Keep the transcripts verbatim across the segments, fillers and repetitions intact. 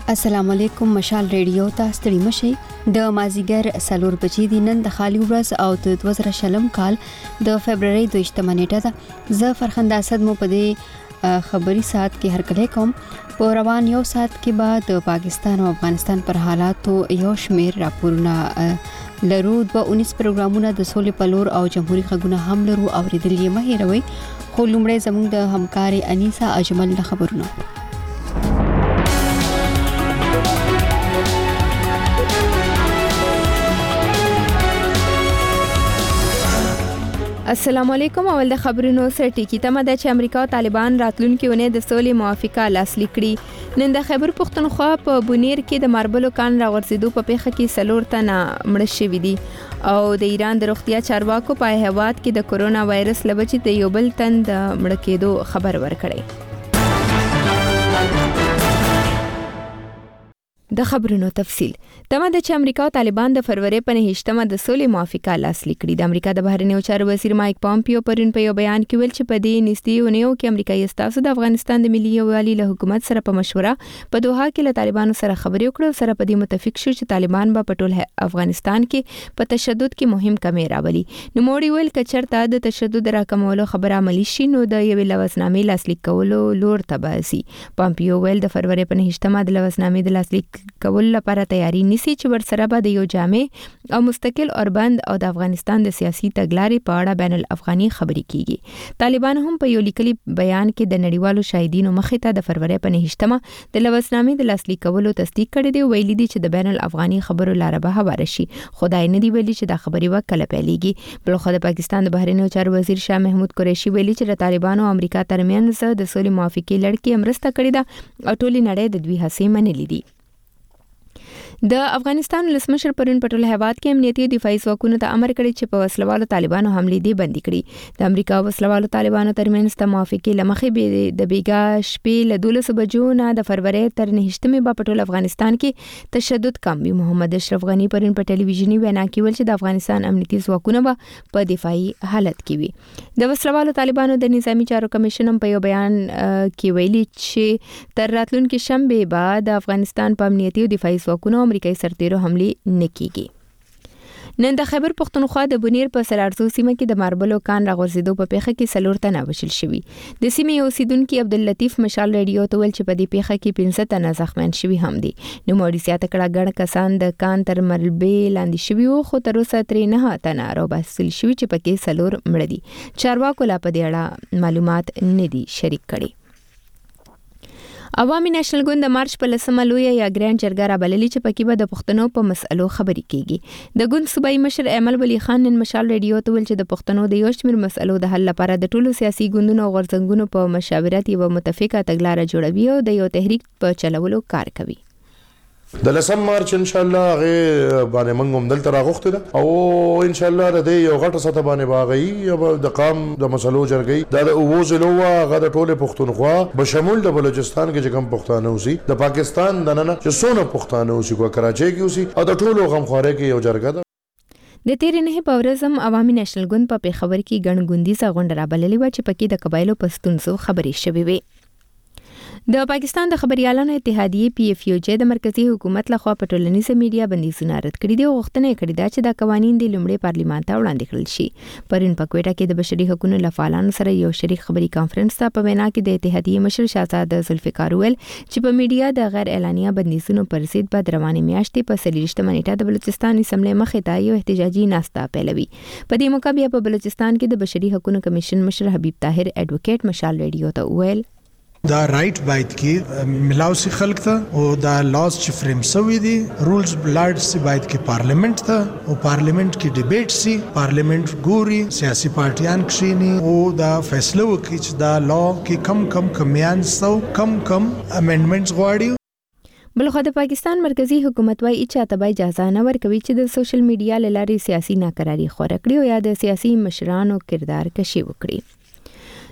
السلام علیکم مشال ریډیو ته ستړي مشي د مازیګر سلور بجې د نن د خالي ورځ او د دوه زره شلم کال د فبرवरी دویشتمه نیټه ده. زه فرخنده اسد مو په دې خبري سات کې هرکلی کوم. په روان یو سات کې بعد د پاکستان او افغانستان پر حالاتو یو شمیر راپورونه لرو. د انیس پروګرامونه د سولې پلور او جمهوریت خګونه هم لرو اوریدل یې مه هیروي. خو لومړی زموږ د همکاري انیسا اجمل له خبرونه. السلام علیکم. اول د خبرونو سره ټکی تمه ده چې امریکا او طالبان راتلونکي ونې د سولې موافقه لاسلیک کړي. نن د خیبر پختونخوا په بونیر کې د ماربلو کان راغورځېدو په پیښه کې څلور تنه مړه شوي دي او د ایران د روغتیا چارواکو په هیواد کې د کورونا وایرس له وجې د یو بل تن د مړه کېدو خبر ورکړی. د خبرونو تفصیل تمه ده چې امریکا او طالبان د فروری په نهشتمه د سولې موافقه لاسلیک کړي. د امریکا د بهرنیو چارو وزیر مایک پامپیو پرون په یو بیان کې ویل چې په دې نږدې ونیو کې امریکایي استازو د افغانستان د ملي یووالي له حکومت سره په مشوره په دوحه کې له طالبانو سره خبرې وکړې، سره په دې متفق شو چې طالبان به په ټول افغانستان کې په تشدد کې مهم کمی راولي. نو موړي ویل چې چرته د تشدد راکمولو خبره عملی شي نو د یوې لوزنامې لاسلیک کولو لور ته باسي. پامپیو ویل د فروری په نهشتمه د لوزنامې د لاسلیک کول لپاره تیاری نیسي چې ورسره به د یو جامع او مستقل اوربند او د افغانستان د سیاسي تګلارې په اړه بین الافغاني خبرې کیږي. طالبان هم په یو لیکلي بیان کې د نړیوالو شاهدینو مخې ته د فروری په نهشتمه د لوزنامې د لاسلیک کولو تصدیق کړی دی. ویلي دي چې د بین الافغاني خبرو لاره به هواره شي. خدای نه دی ویلي چې د خبرې وکړه پیلېږي. بلخو د پاکستان د بهرنیو چارو وزیر شاه محمود قریشي ویلي چې د طالبانو او امریکا ترمنځ د سولې موافقې لړ کې مرسته کړې ده او ټولې نړۍ د دوی هڅې منلې دي. د افغانستان ولسمشر پرون په ټول هیواد کې امنیتي او دفاعي ځواکونو ته امر کړی چې په وسلوالو طالبانو حملې دې بندي کړي. د امریکا وسلوالو طالبانو ترمنځ د موافقې لمخې د بیګا شپې له دولس بجو نه د فروری تر نهشتمې په ټول افغانستان کې تشدد کم وي. محمد اشرف غنی پرون په ټلویزیونی وینا کې ویل چې د افغانستان امنیتي ځواکونه به په دفاعي حالت کې وي. د وسلوالو طالبانو د نظامی چارو کمیشن هم په یو بیان کې ویلي چې تر راتلونکي شنبه بعد د افغانستان په امنیتي او دفاعي ځواکونو امریکایي سرتیرو حملې نه کیږي. نن د خیبر پختونخوا د بونیر په سلارزو سیمه کې د ماربلو کان راغورځېدو په پیښه کې څلور تنه وژل شوي. د سیمې اوسیدونکي عبداللطیف مشال ریډیو ته ویل چې په دې پیښه کې پنځه تنه زخمیان شوي هم دي. نوموړي زیاته کړه ګڼ کسان د کان تر ملبې لاندې شوي وو خو تر اوسه ترې نه تنه راوباسل شوي چې پکې څلور مړه دي. چارواکو لا په دې اړه معلومات نه دي شریک کړي. عوامي نېشنل ګوند د مارچ په لسمه لویه یا ګرانډ جرګه رابللې چې پکې به د پښتنو په مسألو خبرې کیږي. د ګوند صوبایي مشر ایمل ولی خان نن مشال ریډیو ته ویل چې د پښتنو د یو شمېر مسألو د حل لپاره د ټولو سیاسي ګوندونو او غورځنګونو په مشاورت یوه متفقه تګلاره جوړوي او د یو تحریک په چلولو کار کوي. د لسم مارچ ان شاء الله هغه باندې موږ هم دلته راغوښتل او ان شاء الله د یو غټه سطح باندې باغی د قام د مسلو جرګي د اووزلو هغه د ټوله پښتونخوا بشمول د بلوچستان کې کوم پښتانه اوسي د پاکستان د نن چې څونه پښتانه اوسي کو کراچۍ کې اوسي او د ټولو غمخواره کې یو جرګه ده. د تیرې نه په ورځ هم عوامي نېشنل ګوند په پیښور کې ګڼ ګوندیزه غونډه رابللې وه چې پکې د قبایلو په ستونزو خبرې شوې وې. د پاکستان د خبريالانو اتحادیې پی اف یو جې د مرکزی حکومت لخوا په ټولنیزه میډیا بندیزونه رد کړي دي او غوښتنه یې کړې ده چې دا قوانین د لومړي پارلیمان ته وړاندې کړل شي. پرون په کوټه کې د بشري حقوقو لفعالانو سره یو شریک خبري کانفرنس ته په وینا کې د اتحادیې مشر شاهزاد ذوالفقار ویل چې په میډیا د غیر اعلانیه بندیزونو پر ضد به د روانې میاشتې په څلېرویشتمه نیټه د بلوچستان اسمبلی مخې ته یو احتجاجي ناسته پیلوي. په دې موقع بیا په بلوچستان کې د بشري حقوقو کمیشن مشر حبیب طاهر اډوکیټ مشال ریډیو ته ویل دا رائټ باید کې ملاو سي خلک ته او دا لاس چې فریم سوي دي رولز بلارډ سي باید کې پارلیمنت ته او پارلیمنت کې ډیبیټ سي پارلیمنت ګوري سیاسي پارټیان کښینی او دا فیصله وکړي چې دا لا کې کم کم کمیان سو کم کم امندمنټس غواړي. بلخو د پاکستان مرکزی حکومت وايي چې ته به اجازه نه ورکوي چې د سوشل میډیا لاري سیاسي ناکراری خور کړي او یا د سیاسي مشرانو کردار کشي وکړي.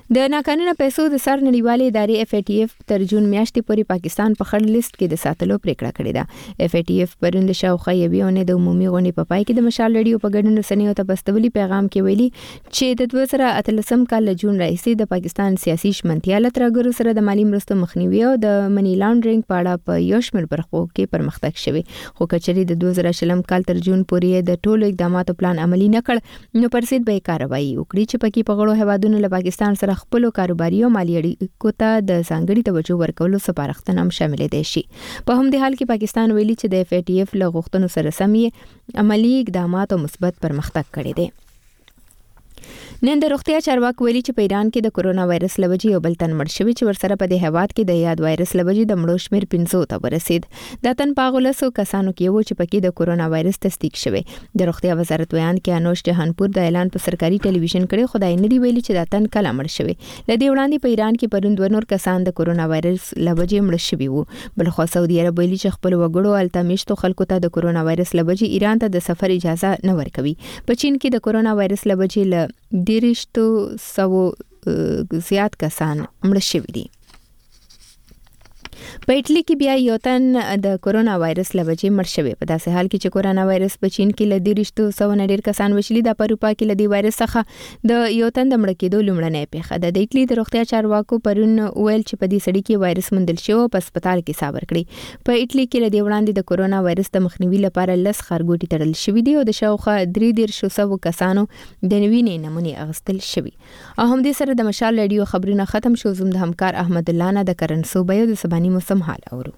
د ناقانونه پیسو د سر نړیوالې ادارې اف ای ټي اف تر جون میاشتې پورې پاکستان په خړ لیست کې د ساتلو پریکړه کړې ده. اف ای ټي اف پرون د شاوخوا یوې اونۍ د عمومي غونډې په پای کې د مشال ریډیو په ګډون رسنیو ته بستولي پیغام کې ویلي چې د دوه زره اتلسم کال له جون راهیسې د پاکستان سیاسي شمنتیا له ترګرو سره د مالي مرستو مخنیوي او د منی لانډرینګ په اړه په یو شمېر برخو کې پرمختګ شوی، خو کچري د دوه زره شلم کال تر جون پورې د ټولو اقداماتو پلان عملی نه کړ نو پرسید به کاروایی وکړي چې پکې په غړو هوادونو له پاکستان سره خپل کاروباري او مالي اړیکو ته د ځانګړي توجه ورکولو سپارښتنه هم شامل دي شي. په همدې حال کې پاکستان ویلي چې د اف ای ټي اف له غوښتنو سره سم یې عملی اقدامات او مثبت پرمختګ کړی دی. نن د روغتیا چارواکو ویلي چې په ایران کې د کورونا وایرس لوجې یو بل تن مړ شوی چې ورسره په دې هیواد کې د یاد وایرس لوجې د مړو شمیر پنځو ته ورسید. دا تن په هغو لسو کسانو کې و چې پکې د کورونا وایرس تصدیق شوی. د روغتیا وزارت بیان کې انوش جهانپور د اعلان په سرکاري ټلویزیون کړي خدای نه دی ویلي چې دا تن کله مړ شوی. لدې وړاندې په ایران کې پرون دوه نور کسان د کورونا وایرس لوجې مړ شوي وو. بل خو سعودي عرب ویلي چې خپل وګړو التمیشتو خلکو ته د کورونا وایرس لوجې ایران ته د سفر اجازه نه ورکوي. په چین کې د کورونا وایرس لوجې له دیرشتو سو زیات کسان مړه شوي دي. په ایټلی کې بیا یو تن د کورونا وایرس له وجې مړ شوی. په داسې حال کې چې کورونا وایرس په چین کې له دیرشتو سو نه ډیر کسان وشلي، د اروپا کې له دې وایرس څخه د یو تن د مړه کېدو لومړنۍ پیښه ده. د ایټلی د روغتیا چارواکو پرون ویل چې په دې سړي کې وایرس موندل شوی او په هسپتال کې صابر کړی. په ایټلی کې له دې وړاندې د کورونا وایرس د مخنیوي لپاره لس خارګوټي تړل شوي دي او د شاوخوا درې دیرشو سوو کسانو د نوینې نمونې اخیستل شوي. او همدې سره د مشال ریډیو خبرونه ختم شو. زم د همکار احمد الله نه د کرن صوبې د سباني موسم حال اورو.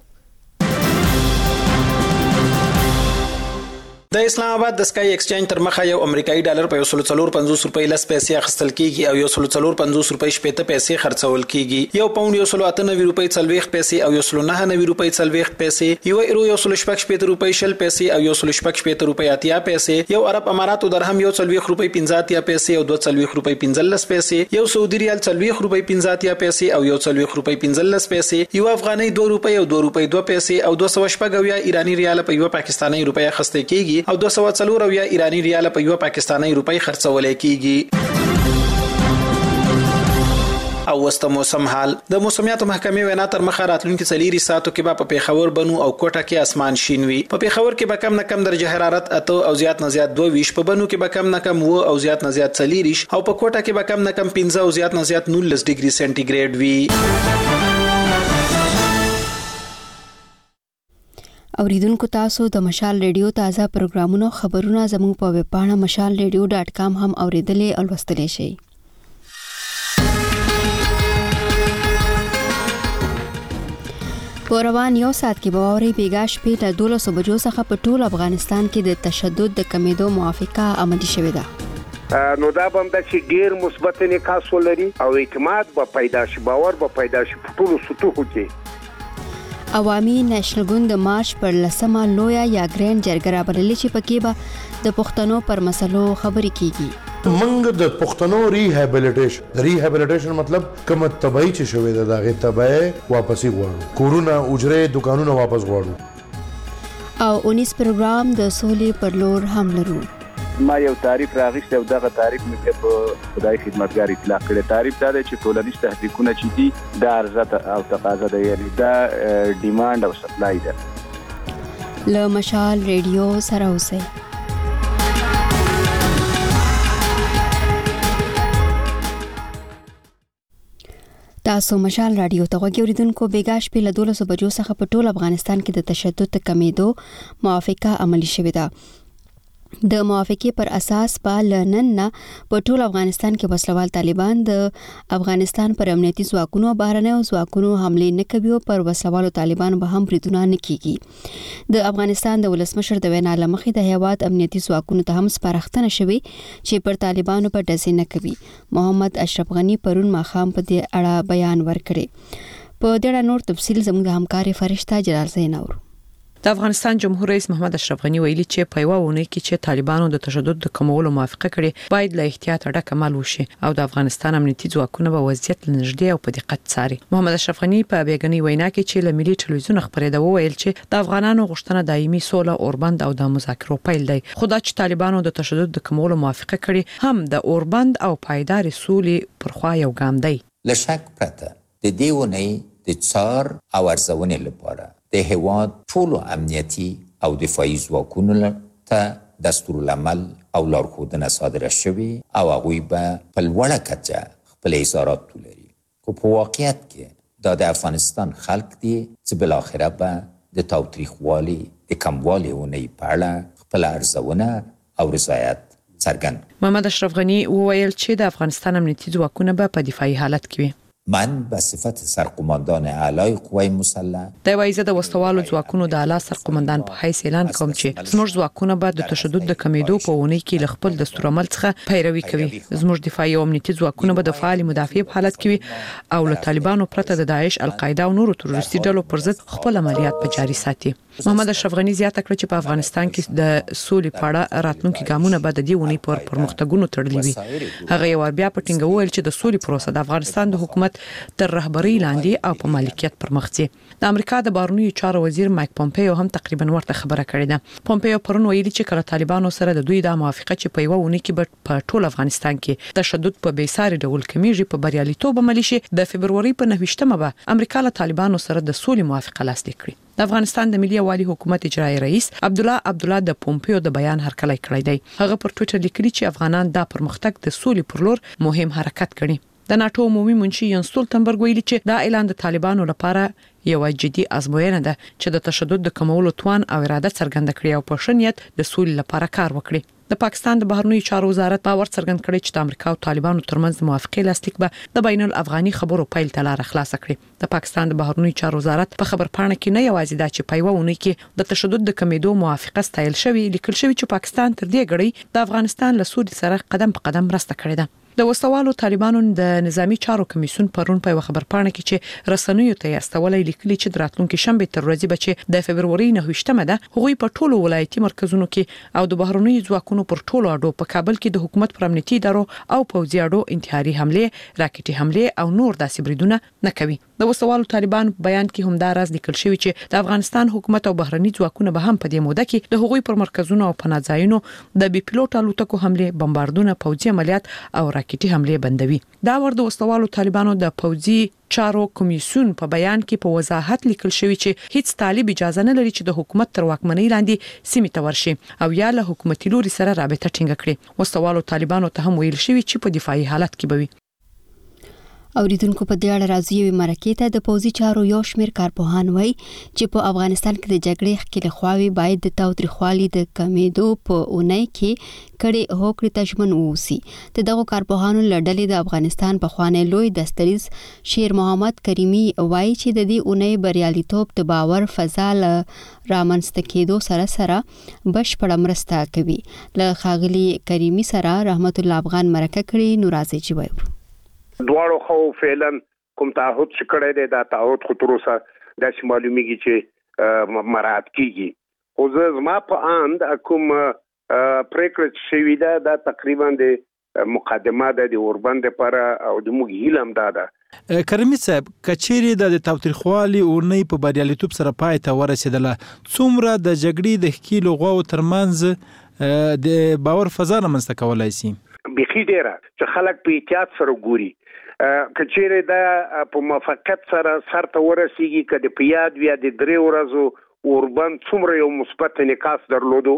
د اسلام آباد د سکای ایکسچینج تر مخه یو امریکایي ډالر په یو سل څلور پنځوس روپۍ لس پیسې اخیستل کیږي او یو سل څلور پنځوس روپۍ شپېته پیسې خرڅول کیږي. یو پاوند یو سل اته نوي روپۍ څلوېښت پیسې او یو سل نهه نوي روپۍ څلوېښت پیسې، یو ایرو یو سل شپږ شپېته روپۍ شل پیسې او یو سل شپږ شپېته روپۍ اتیا پیسې، یو عرب اماراتو درهم یو څلوېښت روپۍ پنځه اتیا پیسې او دوه څلوېښت روپۍ پنځلس پیسې، یو سعودي ریال څلوېښت روپۍ پنځه اتیا پیسې او یو څلوېښت روپۍ پنځلس پیسې، یو افغاني دوه روپۍ او دوه روپۍ دوه پیسې او دوه سوه شپږ اویا ایراني ریال په یو پاکستاني روپۍ اخیستل کیږي او دوه سوه څلور اویا ایرانی ریال په یو پاکستاني روپۍ خرڅول کیږي. او وسته موسم حال. د موسمیاتو محکمې وینا تر مخه راتلونکي څلوري ساعتو کې به په پیښور بنو او کوټه کې اسمان شین وي. په پیښور کې به کم نه کم درجه حرارت اته او زیات نه زیات دوه ویش، په بنو کې به کم نه کم و او زیات نه زیات څلوریش او په کوټه کې به کم نه کم پنځه او زیات نه زیات نولس ډیګري سنټیګریډ وي. اوریدونکو تاسو د مشال ریډیو تازه پروګرامونو خبرونه زموږ په ویب پاڼه مشال ریډیو ډاټ کام هم اوریدلې او لوستلی شئ. په روان یو ساعت کې به واورئ بیګا شپې له دولسو بجو څخه په ټول افغانستان کې د تشدد د کمیدو موافقه عملي شوې ده. نو دا به همدا چې ډیر مثبت انعکاس ولري او اعتماد به پیدا شي، باور به پیدا شي په ټولو سطوحو کې. عوامي نېشنل ګوند د مارچ پر لسمه لویا یا ګرینډ جرګه رابللې چې پکې به د پښتنو پر مسلو خبرې کیږي. منګ د پښتنو ریهابیلیټیشن ریهابیلیټیشن مطلب کوم تبعی چې شوی د دغه تبعی واپسی غواړو، کورونه اجره دکانونه واپس غواړو. او اونیس پروګرام د سولې پر لور هم لرو. ما یو تعریف راغیسته او دغه تعریف مې په خدای خدمتګار اطلاق کړی. تعریف دا دی چې ټولنیز تحقیقونه چې دي دا عرضه او تقاضا ده، یعنی دا ډیماند او سپلای ده. له مشال ریډیو سره اوسئ. تاسو مشال رادیو ته غوږی اوریدونکو. بیګا شپې له دولسو بجو څخه په ټول افغانستان کې د تشدد کمیدو موافقه عملي شوې ده. د موافقې پر اساس په لنن نه په ټول افغانستان کې وسلوال طالبان د افغانستان پر امنیتي ځواکونو بهرنیو ځواکونو حمله نه کوي او پر وسلوالو طالبانو به هم بریدونه نه کیږي. د افغانستان د ولسمشر د وینا لمخې د هیواد امنیتي ځواکونو ته هم سپارښتنه شوې چې پر طالبانو په ډزې نه کوي. محمد اشرف غنی پرون ماښام په دې اړه بیان ورکړی. په دې اړه نور تفصیل زموږ د همکاري فرشته جلال زین اورو. د افغانستان جمهور رئیس محمد اشرف غنی ویلي چې په یو ونه کې چې طالبانو د تشدد د کمولو موافقه کړې باید له احتیاط ډک عمل وشي او د افغانستان امنیتي ځواکونه به وضعیت لنږدې او په دقت څاري. محمد اشرف غنی په بیګنی وینا کې چې له ملي ټلویزیون خبرېده وویل چې د افغانانو غوښتنه دایمي سوله اوربند او د مذاکرو پیل دی. خو دا چې طالبانو د تشدد د کمولو موافقه کړې هم د اوربند او پایدار سولې پرخوا یو ګام دی. لشک پرته د دې ونې د څار او ارزونې لپاره د هیواد ټولو امنیتي او دفاعي ځواکونو ته دستورالعمل او لارښودنه صادره شوې او هغوی به په لوړه کچه خپل اظهارات ولري. خو په واقعیت کې دا د افغانستان خلک دي چې بالاخره به د تاوتریخوالي د کموالي ونې په اړه خپل ارزونه او رضایت څرګند. محمد اشرف غنی وویل چې د افغانستان امنیتي ځواکونه به په دفاعي حالت کې وي. من به صفت سرقماندان اعلای قوای مسلح د وایزه د وسوالو ځواکونو د اعلی سرقمندان په حیث اعلان کوم چې زموږ ځواکونه به د تشدد د کمیدو په ونې کې ل خپل دستورالعمل څخه پیروي کوي. زموږ دفاعي او امنیتي ځواکونه به د فعال مدافع په حالت کې وي او له طالبانو پرته د داعش، القاعده او نورو تروریستي ډلو پر ضد خپل عملیات په جاري ساتي. محمد اشرف غنی زیاته کړ چې په افغانستان کې د سولې په اړه راتلونکي ګامونه به د دې ونې پر پرمختګونو تړلي وي. هغه یو بیا په ټینګه وویل چې د سولې پروسه د افغانستان د حکومت تر رهبرۍ لاندې او په مالکیت پر مخ ځي. د امریکا د بهرنیو چارو وزیر مایک پومپیو هم تقریبا ورته خبره کړې ده. پومپیو پرون ویلي چې کله طالبانو سره د دوی د موافقه چې په یو ونه کې په ټول افغانستان کې تشدد په بیساري ډول کمیږي په بریالیتوب عملی شي د فبرवरी په نهمه به امریکا له طالبانو سره د سولې موافقه لاسلیک کړي. د افغانستان د ملي والي حکومت اجرایی رئیس عبدالله عبدالله د پومپیو د بیان هرکلی کړی دی. هغه پر ټوئیټر لیکلي چې افغانان دا پرمختګ د سولې پر لور مهم حرکت کړي. د ناتو عمومي منشي ینس ستولتنبرګ ویلي چې دا اعلان د طالبانو لپاره یو جدي ازموینه ده چې د تشدد د کمولو توان او اراده څرګنده کړي او په ښه نیت د سولې لپاره کار وکړي. د پاکستان د بهرنیو چارو وزارت باور څرګند کړی چې د امریکا او طالبانو ترمنځ د موافقې لاسلیک به د بین الافغاني خبرو پیل ته لار خلاص کړي. د پاکستان د بهرنیو چارو وزارت په خبرپاڼه کې نه یوازې دا چې په یو ونه کې د تشدد د کمیدو موافقه ستایل شوی، لیکل شوی چې پاکستان تر دې غړي د افغانستان له سولې سره قدم په قدم مرسته کړې ده. د وسوالو طالبانو د نظامی چارو کمیسیون پرون په خبرپاڼه کې چې رسنیو ته استولې لیکلي چې د راتلونکي شنبه تر ورځې بچي د فبرवरी نهمه ده هغوی په ټولو ولایتي مرکزونو کې او د بهرنیو ځواکونو پر ټولو اډو په کابل کې د حکومت پر امنیتي ادارو او پوځي اډو انتحاري حمله، راکټي حمله او نور داسې بریدونه نه کوي. د وسوالو طالبان بیان کې هم دا راز لیکل شوی چې د افغانستان حکومت او بهرني ځواکونه به هم په دې موده کې د هغوی پر مرکزونو او پناهځایونو د بي پلوټ الوتکو حمله، بمباردونه، پوځي عملیات او راکټي حمله بندوي. دا ور د وسوالو طالبانو د پوځي چارو کمیسیون په بیان کې په وضاحت لیکل شوی چې هیڅ طالب اجازه نه لري چې د حکومت تر واکمنۍ لاندې سیمې ته ورشي او یا له حکومتي لوري سره رابطه ټینګه کړي. وسوالو طالبانو ته هم ویل شوی چې په دفاعي حالت کې بوي. اوریدونکو په دې اړه راځي یو مرکه ته د پوځي چارو یو شمېر کارپوهان وایي چې په افغانستان کې د جګړې ښکېل خواوې باید د تاوتریخوالي د کمیدو په اونۍ کې کړي هوکړې ته ژمن واوسي. د دغو کارپوهانو له ډلې د افغانستان پخوانی لوی دستریز شیر محمد کریمي وایي چې د دې اونۍ بریالیتوب د باور فضا له رامنځته کېدو سره سره بشپړه مرسته کوي. له ښاغلي کریمي سره رحمت الله افغان مرکه کړې. نو راځي چې وایو دواړو خو فعلا کوم تعهد چې کړی دی دا تعهد خو تر اوسه داسې معلومیږي چې مراعات کیږي. خو زه زما په اند کوم پریکړه شوې ده دا تقریبا د مقدمه ده د اوربند لپاره او د موږ هیله هم دا ده. کریمي صاحب کچېرې د تاوتریخوالي اونۍ په بریالیتوب سره پای ته ورسېدله، څومره د جګړې د ښکېلو غواو ترمنځ د باور فضا رامنځته کولی شي؟ بیخي ډېره چې خلک په احتیاط سره ګوري. کچېرې دا په موافقت سره سر ته ورسیږي که د په یاد وي د درې ورځو اوربند څومره یو مثبت انعکاس درلودو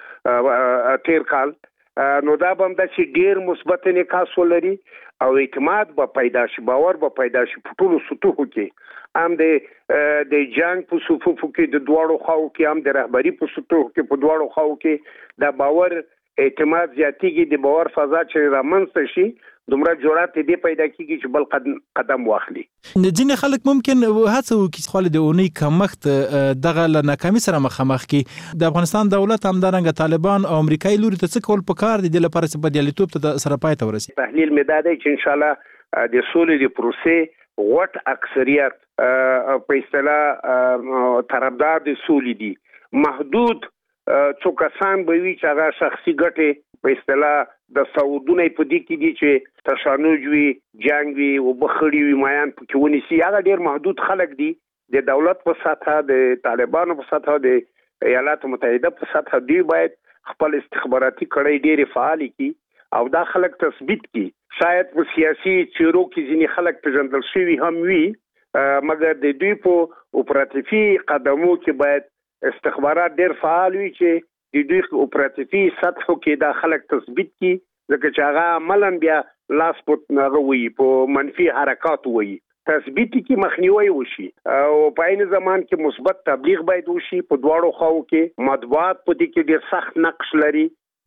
تیر کال، نو دا به هم داسې ډېر مثبت انعکاس ولري او اعتماد به پیدا شي، باور به پیدا شي په ټولو سطحو کې، هم د د جنګ په صفوفو کې د دواړو خواو کې، هم د رهبري په سطحو کې په دواړو خواو کې دا باور اعتماد زیاتیږي. د باور فضا چې رامنځته شي دومره جرأت دې پیدا کیږي چې بل قدم قدم واخلي. ځینې خلک ممکن هڅه وکړي خو د اونۍ کمښت دغه له ناکامي سره مخامخ کړي. د افغانستان دولت همدارنګه طالبان او امریکایي لوري ته څه کول پکار دي د لپاره چې بریالیتوب ته سره پای ته ورسي؟ تحلیل مې دا دی چې انشاءالله د سولې د پروسې غټ اکثریت په اصطلاح طرفدار د سولې دي محدود څو کسان به وي چې هغه شخصي ګټې په اصطلاح د سعودونه په دې کې دي چې تشنج وي، جنگ وي او بخړی وي، مایان پکې ونیسي. هغه ډیر محدود خلک دي د دولت په سطح، د طالبانو په سطح، د ایالاتو متحده په سطح. دی باید خپل استخباراتي کړۍ ډیر فعال کړي او دا خلک تثبیت کړي. شاید په سیاسي چیرو کې ځینې خلک پیژندل شوي هم وي، مګر د دوی په اپراتیفي قدمو کې باید استخبارات ډیر فعال وي چې د دوی په اپراتیفي سطحو کې دا خلک تثبیت کړي، ځکه چې هغه عملاً بیا لاس پټ نه وي، په منفي حرکات وي، تثبیت کې مخنیوي وشي او په عین زمان کې مثبت تبلیغ باید وشي. په دواړو خواو کې مطبوعات په دې کې ډیر سخت نقش لري.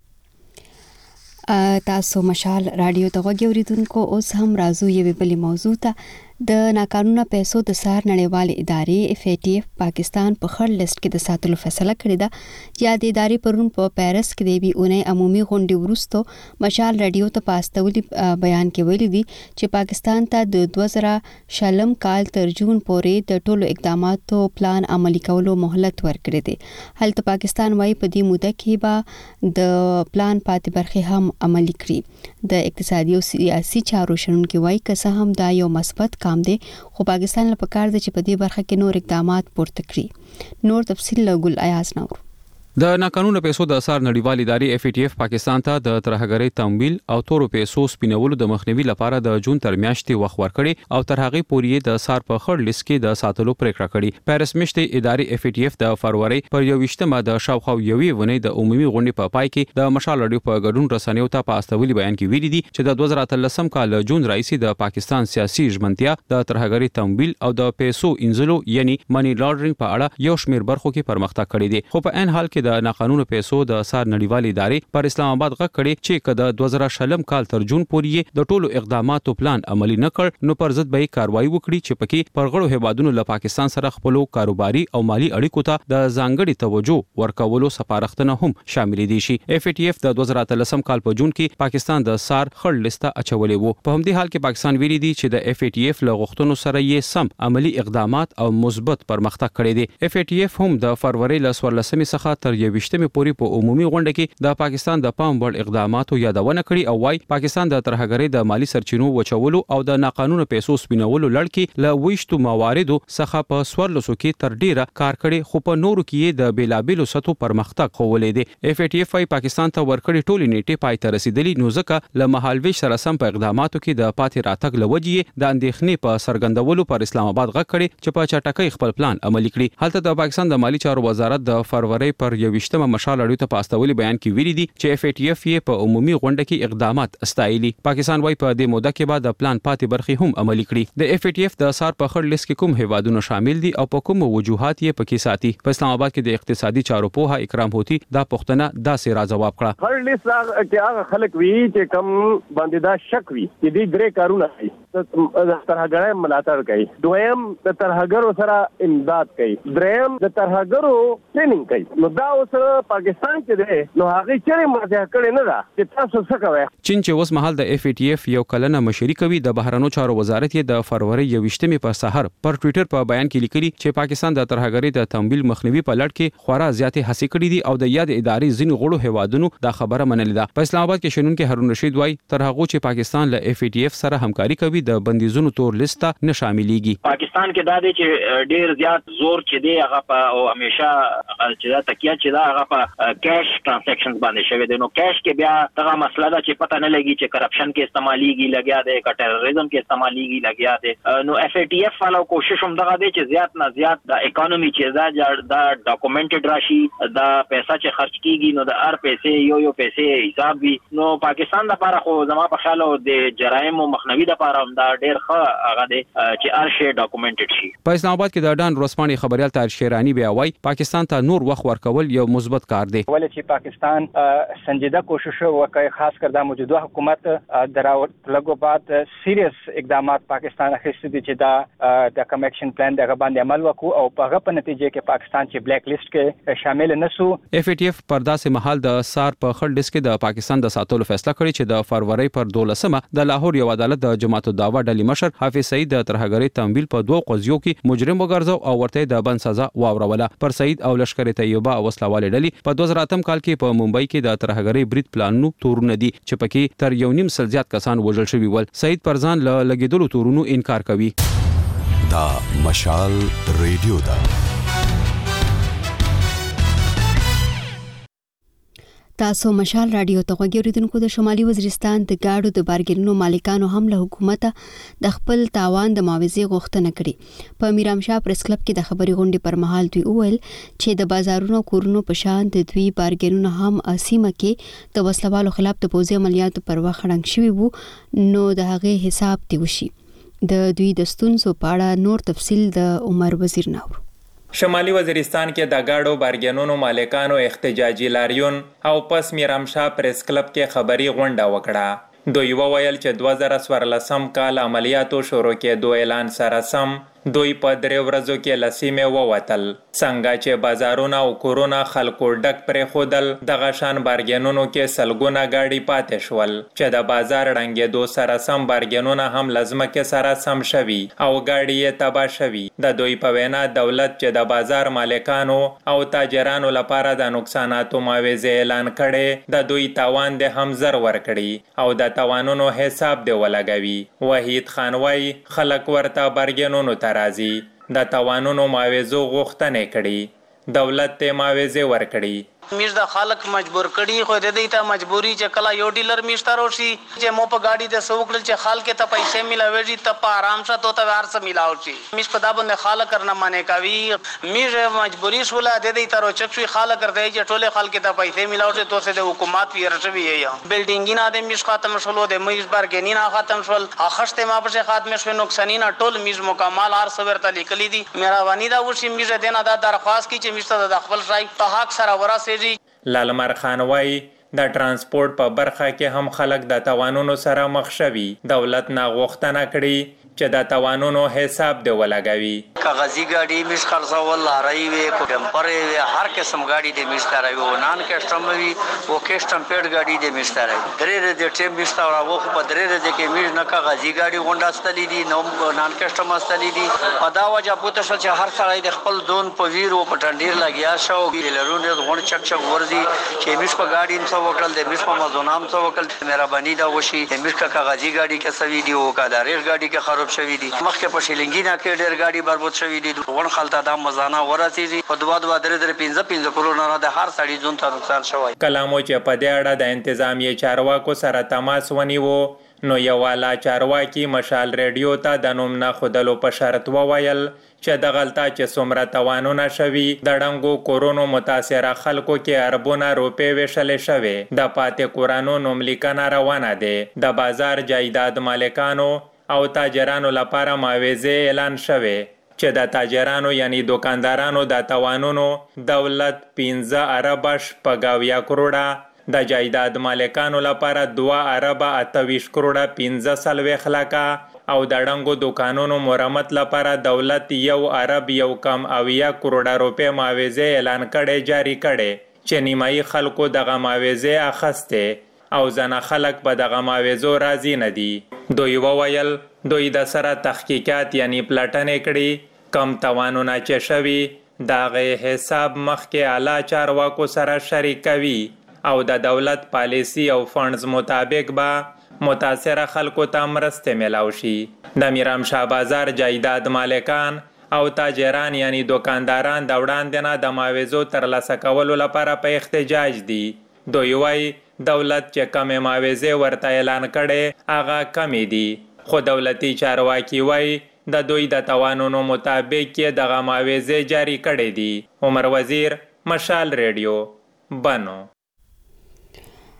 تاسو مشال رادیو ته غوږی اوریدونکو، اوس هم راځو یوې بلې موضوع ته. د ناقانونه پیسو د سار نړیوالې ادارې اف ای ټی اف پاکستان په خړ لیست کې د ساتلو فیصله کړې ده. یا د ادارې پرون په پیرس کې د بي اونۍ عمومي غونډې وروسته مشال رادیو ته پاستولي بیان کې ویلي دي چې پاکستان ته د دوه زره شلم کال تر جون پورې د ټولو اقداماتو پلان عملي کولو مهلت ورکړی دی. هلته پاکستان وايي په دې موده کې به د پلان پاتې برخې هم عملي کړي. د اقتصادي او سیاسي چارو شنونکي وايي که څه هم دا یو مثبت کام دی، خو پاکستان لپاره پکار دی چې په دې برخه کې نور اقدامات پورته کړي. نور تفصیل له ګل ایاز نور. د ناقانونه پیسو د اثار نړیوال ادارې اف ای ټی اف پاکستان ته د ترهګرۍ تمویل او تورو پیسو سپینولو د مخنیوي لپاره د جون تر میاشتې وخت ورکړي او تر هغه پورې د اثار په خړ لیست کې د ساتلو پریکړه کړې. پیرس میاشتې ادارې اف ای ټی اف د فروری پر یوویشتمه د شاوخوا یوې ونې د عمومي غونډې په پای کې د مشال رادیو په ګډون رسنیو ته په استولي بیان کې ویلي دي چې د دوه زره اتلسم کال جون راځي د پاکستان سیاسي ژمنتیا د ترهګرۍ تمویل او د پیسو انزلو یعنی منی لانډرینګ په اړه یو شمېر برخو کې پرمختګ کړی دی. خو په عین حال کې د ناقانونه پیسو د اثار نړیوال ادارې پر اسلام آباد غږ کړي چې کله دوه زره شلم کال تر جون پورې د ټولو اقداماتو پلان عملي نه کړ نو پر ضد به کاروایی وکړي چې پکې پرغړو هیوادونو له پاکستان سره خپل کاروباري او مالی اړیکو ته د ځانګړي توجه ورکولو سپارښتنه هم شامل دي شي. اف ای ټی اف د دوه زره اتلسم کال په جون کې پاکستان د سار خړ لیست اچولې وو. په همدې حال کې پاکستان ویلي دي چې د اف ای ټی اف له غوښتنو سره یې سم عملی اقدامات او مثبت پرمختګ کړی دی. اف ای ټی اف هم د فروری ل څوارلسمې څخه تر یوویشتمې پورې په عمومي غونډه کې د پاکستان د پام وړ اقداماتو یادونه کړې او وايي پاکستان د ترهګرۍ د مالی سرچینو وچولو او د ناقانونه پیسو سپینولو لړ کې له ویشتو مواردو څخه په سوارلسو کې تر ډیره کار کړي، خو په نورو کې د بیلابیلو سطحو پرمختګ خوولې دي. اف ای ټی اف پاکستان ته ورکړي ټولې نیټې پای ته رسیدلي، نو ځکه له مهالويش سره سم په اقداماتو کې د پاتې راتګ لوجې د اندېښنې په سرګندولو پر اسلام آباد غږ کړي چې په چټکۍ خپل پلان عملي کړي. هلته د پاکستان د مالی چارو وزارت د فروری پر یوویشتمه مشال رادیو ته پاستولي بیان کې ویلي دي چې اف ای ټی اف یې په عمومي غونډه کې اقدامات استایلي. پاکستان وايي په دې موده کې بعد د پلان پاتې برخې هم عملي کړي. د اف ای ټی اف د اثار په خړ لیست کې کوم هیوادونه شامل دي او په کوم وجوهات یې پکې ساتي. په اسلام آباد کې د اقتصادي چارو پوها اکرام هوتی دا پښتنه داسې را جواب کړه. خړ لیست کې هغه خلک وی چې کم باندې دا شک وی چې دې درې کارونه کوي، ترهګرۍ ملاتړ کوي، دویم د ترهګرو سره امداد کوي، دریم د ترهګرو ټریننګ کوي. نو دا اوس پاکستان کې دی نو هغه چیرې مرجع کړي نه ده چې تاسو څه کوئ. چین چې اوس مهال د اف ای ټی اف یو کلنه مشري کوي، د بهرنیو چارو وزارت یې د فروری یوویشتمې په سحر پر ټوئیټر په بیان کې لیکلي چې پاکستان د ترهګرۍ د تمویل مخنیوي په لړ کې خورا زیاتې هڅې کړې دي او د یاد ادارې ځینو غړو هیوادونو دا خبره منلې ده. په اسلام آباد کې شنونکو هارون رشید وایي تر هغه چې پاکستان له اف ای ټی اف سره همکاري کوي د بندیزونو تور لیست نه شاملېږي. پاکستان کې دا دی چې ډیر زیات زور چې دی هغه په او همیشه چې دا تکیه چې دا هغه په کیش ټرانزیکشنز باندې شوی دی. نو کیش کې بیا دا مسله ده چې پته نه لګي چې کرپشن کې استعماليږي لګیا دی که ټیرریزم کې استعماليږي لګیا دی. نو اف ای ټی اف والو کوشش هم دغه دی چې زیات نه زیات د اکانومي چې دا دا ډاکومنټډ راشي، دا پیسې چې خرج کیږي نو د هر پیسې یو یو پیسې حساب وي. نو پاکستان لپاره خو زما په خیال د جرایم او مخنیوي لپاره هم دا ډیر ښه هغه دی چې هر شی ډاکومنټډ شي. په اسلام آباد کې د ډان روسپاني خبريال طاهر شیرانی بیا وایي پاکستان ته نور وخت ورکول کول یو مثبت کار دی. ولې چې پاکستان سنجیده کوشش وکړي، خاص کر د موجوده حکومت دراوت لګو بعد سیریس اقدامات پاکستان اخیستي دي چې دا د کم اکشن پلان دغه باندې عمل وکړو او په هغه په نتیجه کې پاکستان چې بلیک لیست کې شامل نشو. اف ای ټی اف پر داسې مهال د سار په خړ لیست کې د پاکستان د ساتلو فیصله کړې چې د فروری پر دولسمه د لاهور یو عدالت د جماعت الدعوه ډلې مشر حافظ سعید د ترهګری تمویل په دوه قضیو کې مجرم وګرځاو او ورته د بند سزا واوروله. پر سعید او لشکره طیبه او وسلواله ډلې په دوه زره اتم کال کې په ممبئی کې د ترهګری برید پلانونو تورونه دي چې پکې تر یو نیم سل زیات کسان وژل شوي ول. سعید پر ځان له لګیدلو تورونو انکار کوي. دا مشال ریډیو دا تاسو مشال رادیو ته غوږیدونکو د شمالي وزیرستان د گاډو د بارګینونو مالکانو هم له حکومت د خپل تاوان د معاوضې غوښتنه کړې. په میرامشاه پریس کلب کې د خبري غونډې پر مهال دوی وویل چې د بازارونو کورونو په شان د دوی بارګینونو هم اسیمه کې د وسلوالو خلاف د پوځي عملیاتو پر وخت خړنګ شوي وو، نو د هغې حساب دی وشي. د دوی د ستونزو په اړه نور تفصیل د عمر وزیر نور. شمالي وزیرستان کې د گاډو بارګینونو مالکانو احتجاجي لاریون او پس میرامشاه پریس کلب کې خبري غونډه وکړه. دوی وویل چې دوه زره څوارلسم کال عملیاتو شروع کېدو اعلان سره سم دوی په درې ورځو کې لسیمه ووتل. څنګه چې بازارونه او کورونه خلکو ډک پرې خودل، دغه شان بارګینونو کې سلګونه گاډي پاتې شول چې د بازار ړنګېدو سره سم بارګینونه هم لزمکه سره سم شوي او گاډي یې تباه شوي. د دوی په وینا دولت چې د بازار مالکانو او تاجرانو لپاره د نقصاناتو معاوضه اعلان کړي، د دوی تاوان د هم زر ورکړي او د تاوانونو حساب دی ولګوي. وحید خان وای خلک ورته بارګینونو ته راځي، د تاوانونو معاوضو غوښتنې کړي، دولت ته معاوضه ورکړي. میش د خلک مجبور کړي، خو د دې ته مجبوری چې کله یو ډیلر میشته روشي چې مو په گاډي د سوکل چې خلک ته پیسې ملاوي ته په آرام سره تو ته ارس ملاو شي. میش په دا باندې خلک کرنا معنی کوي، میش مجبوری شوله د دې تر چکشي خلک کوي چې ټوله خلک ته پیسې ملاو شي تو سه د حکومت پیر شوی یا بلډینګ نه د میش ختم شولو د میش بارګینی نه ختم شول، اخشته ما په ختم شوی نقصانینا ټول میش مکمل ارس ورته لیکلي دي. مهرباني دا وشي میش دینه دا درخواست کی چې میش ته د خپل ځای په حق سره ورسېږي. لالمر خان وای د ترانسپورت په برخه کې هم خلک د توانونو سره مخ شوي. دولت نه غوښتنه کړي چې د توانونو حساب دی ولګوي. کاغذي گاډي مش خرڅول لاري وي، کوډمپر وي، هر قسم گاډي د مشتره وي، نان کسٹم وي او کسٹم پیډ گاډي د مشتره وي. درې د ټیم مشتره وو په درې د کې مش نه کاغذي گاډي غونډه استلې دي، نو نان کسٹم استلې دي. په دا وجه پوته شل چې هر سړی د خپل دون په ویرو په ټنډیر لګیا شو، لرونه غون چک چک ورزي چې مش په گاډي څو وکړل د مش په مزونام څو وکړل. مهرباني دا وشي مش کا کاغذي گاډي کې سوي دي او کا دارې گاډي کې خراب شوی دي. مخکې په شیلنګینا کې ډېر گاډي برباد شوی دي، ون خلطه د مزانه ورسېږي په دوه دوه درې درې پنځه پنځه کرونا نه د هر سړي ځون ته نقصان شوی. کلامو چې په دې اړه د انتظامیه چارواکو سره تماس ونیو، نو یو والا چارواکي مشال ریډیو ته د نوم نه خودلو په شرط وویل چې د غلطه چې څومره توانونه شوي د ډنګو کورونو متاثره خلکو کې اربونه روپۍ ویشلې شوې. د پاتې کورانو نوملیکنه روانه ده. د بازار جایداد مالکانو او تاجرانو لپاره معاوضه اعلان شوه چې د تاجرانو یعنی دکاندارانو د توانونو دولت پنځه ارب شپږاویا کروڑه، د جایداد مالکانو لپاره دوه ارب اتهویشت کروڑه پنځه څلوېښت لکه او د ډنګو دکانونو مرمت لپاره دولت یو ارب یو کم اویا کروڑه روپۍ معاوضه اعلان کړي جاری کړي چې نیمایي خلکو دغه معاوضه اخیسته او ځنه خلک په دغه معاوضو راضي نه دي. دوی وویل دوی د سره تحقیقات یعنی پلټنې کړي، کم توانونه چې شوي د هغې حساب مخکې اعلی چارواکو سره شریک کوي او د دولت پالیسی او فنډز مطابق به متاثره خلکو ته مرستې میلاو شي. د میرامشاه بازار جایداد مالکان او تاجران یعنی دکانداران د وړاندې نه د معاوضو ترلاسه کولو لپاره په احتجاج دي. دوی وایي دولت چې کمې معاوضې ورته اعلان کړي هغه کمې دي، خو دولتي چارواکي وایي د دوی د توانونو مطابق یې دغه معاوضې جاری کړي دي. عمر وزیر، مشال ریډیو، بنو.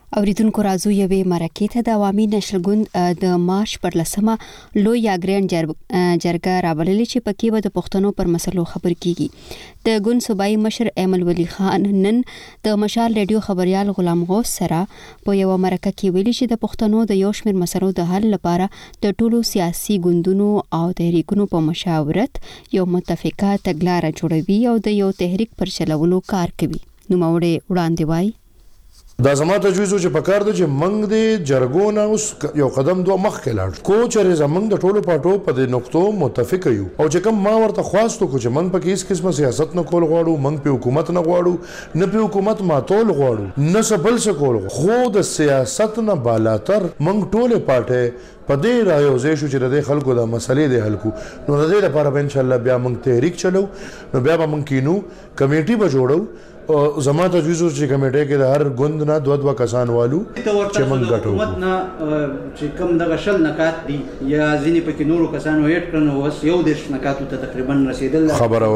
اوریدونکو راځو یوې مرکې ته. د عوامي نشل ګوند د مارچ پر لسمه لوی اګرین جرګه راوړلې چې پکې به د پښتنو پر مسلو خبر کیږي. د ګوند صوبایي مشر ایمل ولی خان نن د مشال ریډیو خبريال غلام غوث سره په یو مرکه کې ویلي چې د پښتنو د یو شمېر مسلو د حل لپاره د ټولو سیاسي ګوندونو او تحریکونو په مشاورت یو متفقه تګلارې جوړوي او د یو تحریک پر چلولو کار کوي. نو موړې وړاندې وای دا زما تجویز چې په کار د چې منګ د جرګونه اوس یو قدم دوه مخ کې لاړ کو چې زمنګ د ټولو پټو په د نقطو متفق یو او چې کوم ما ورته خواستو کو چې منګ په هیڅ قسمه سیاست نه کول غواړو، منګ په حکومت نه غواړو، نه په حکومت ماتول غواړو، نه سبل څه کول غواړو، خو د سیاست نه بالاتر منګ ټوله پټه په دې رايوځې شو چې د خلکو د مسلې د حل کو. نو د دې لپاره به ان شاء الله بیا منګ تحریک چلو، نو بیا به منګ کینو کمیټي به جوړو. زما تجویز چې کمیټه کې د هر ګوند نه دوه دوه کسان والو چې موږ ګټو حکومت نه چې کوم د غشل نکات دي یا ځینې پکې نورو کسانو هیټ کړنو وس یو دیش نکاتو ته تقریبا رسیدل خبر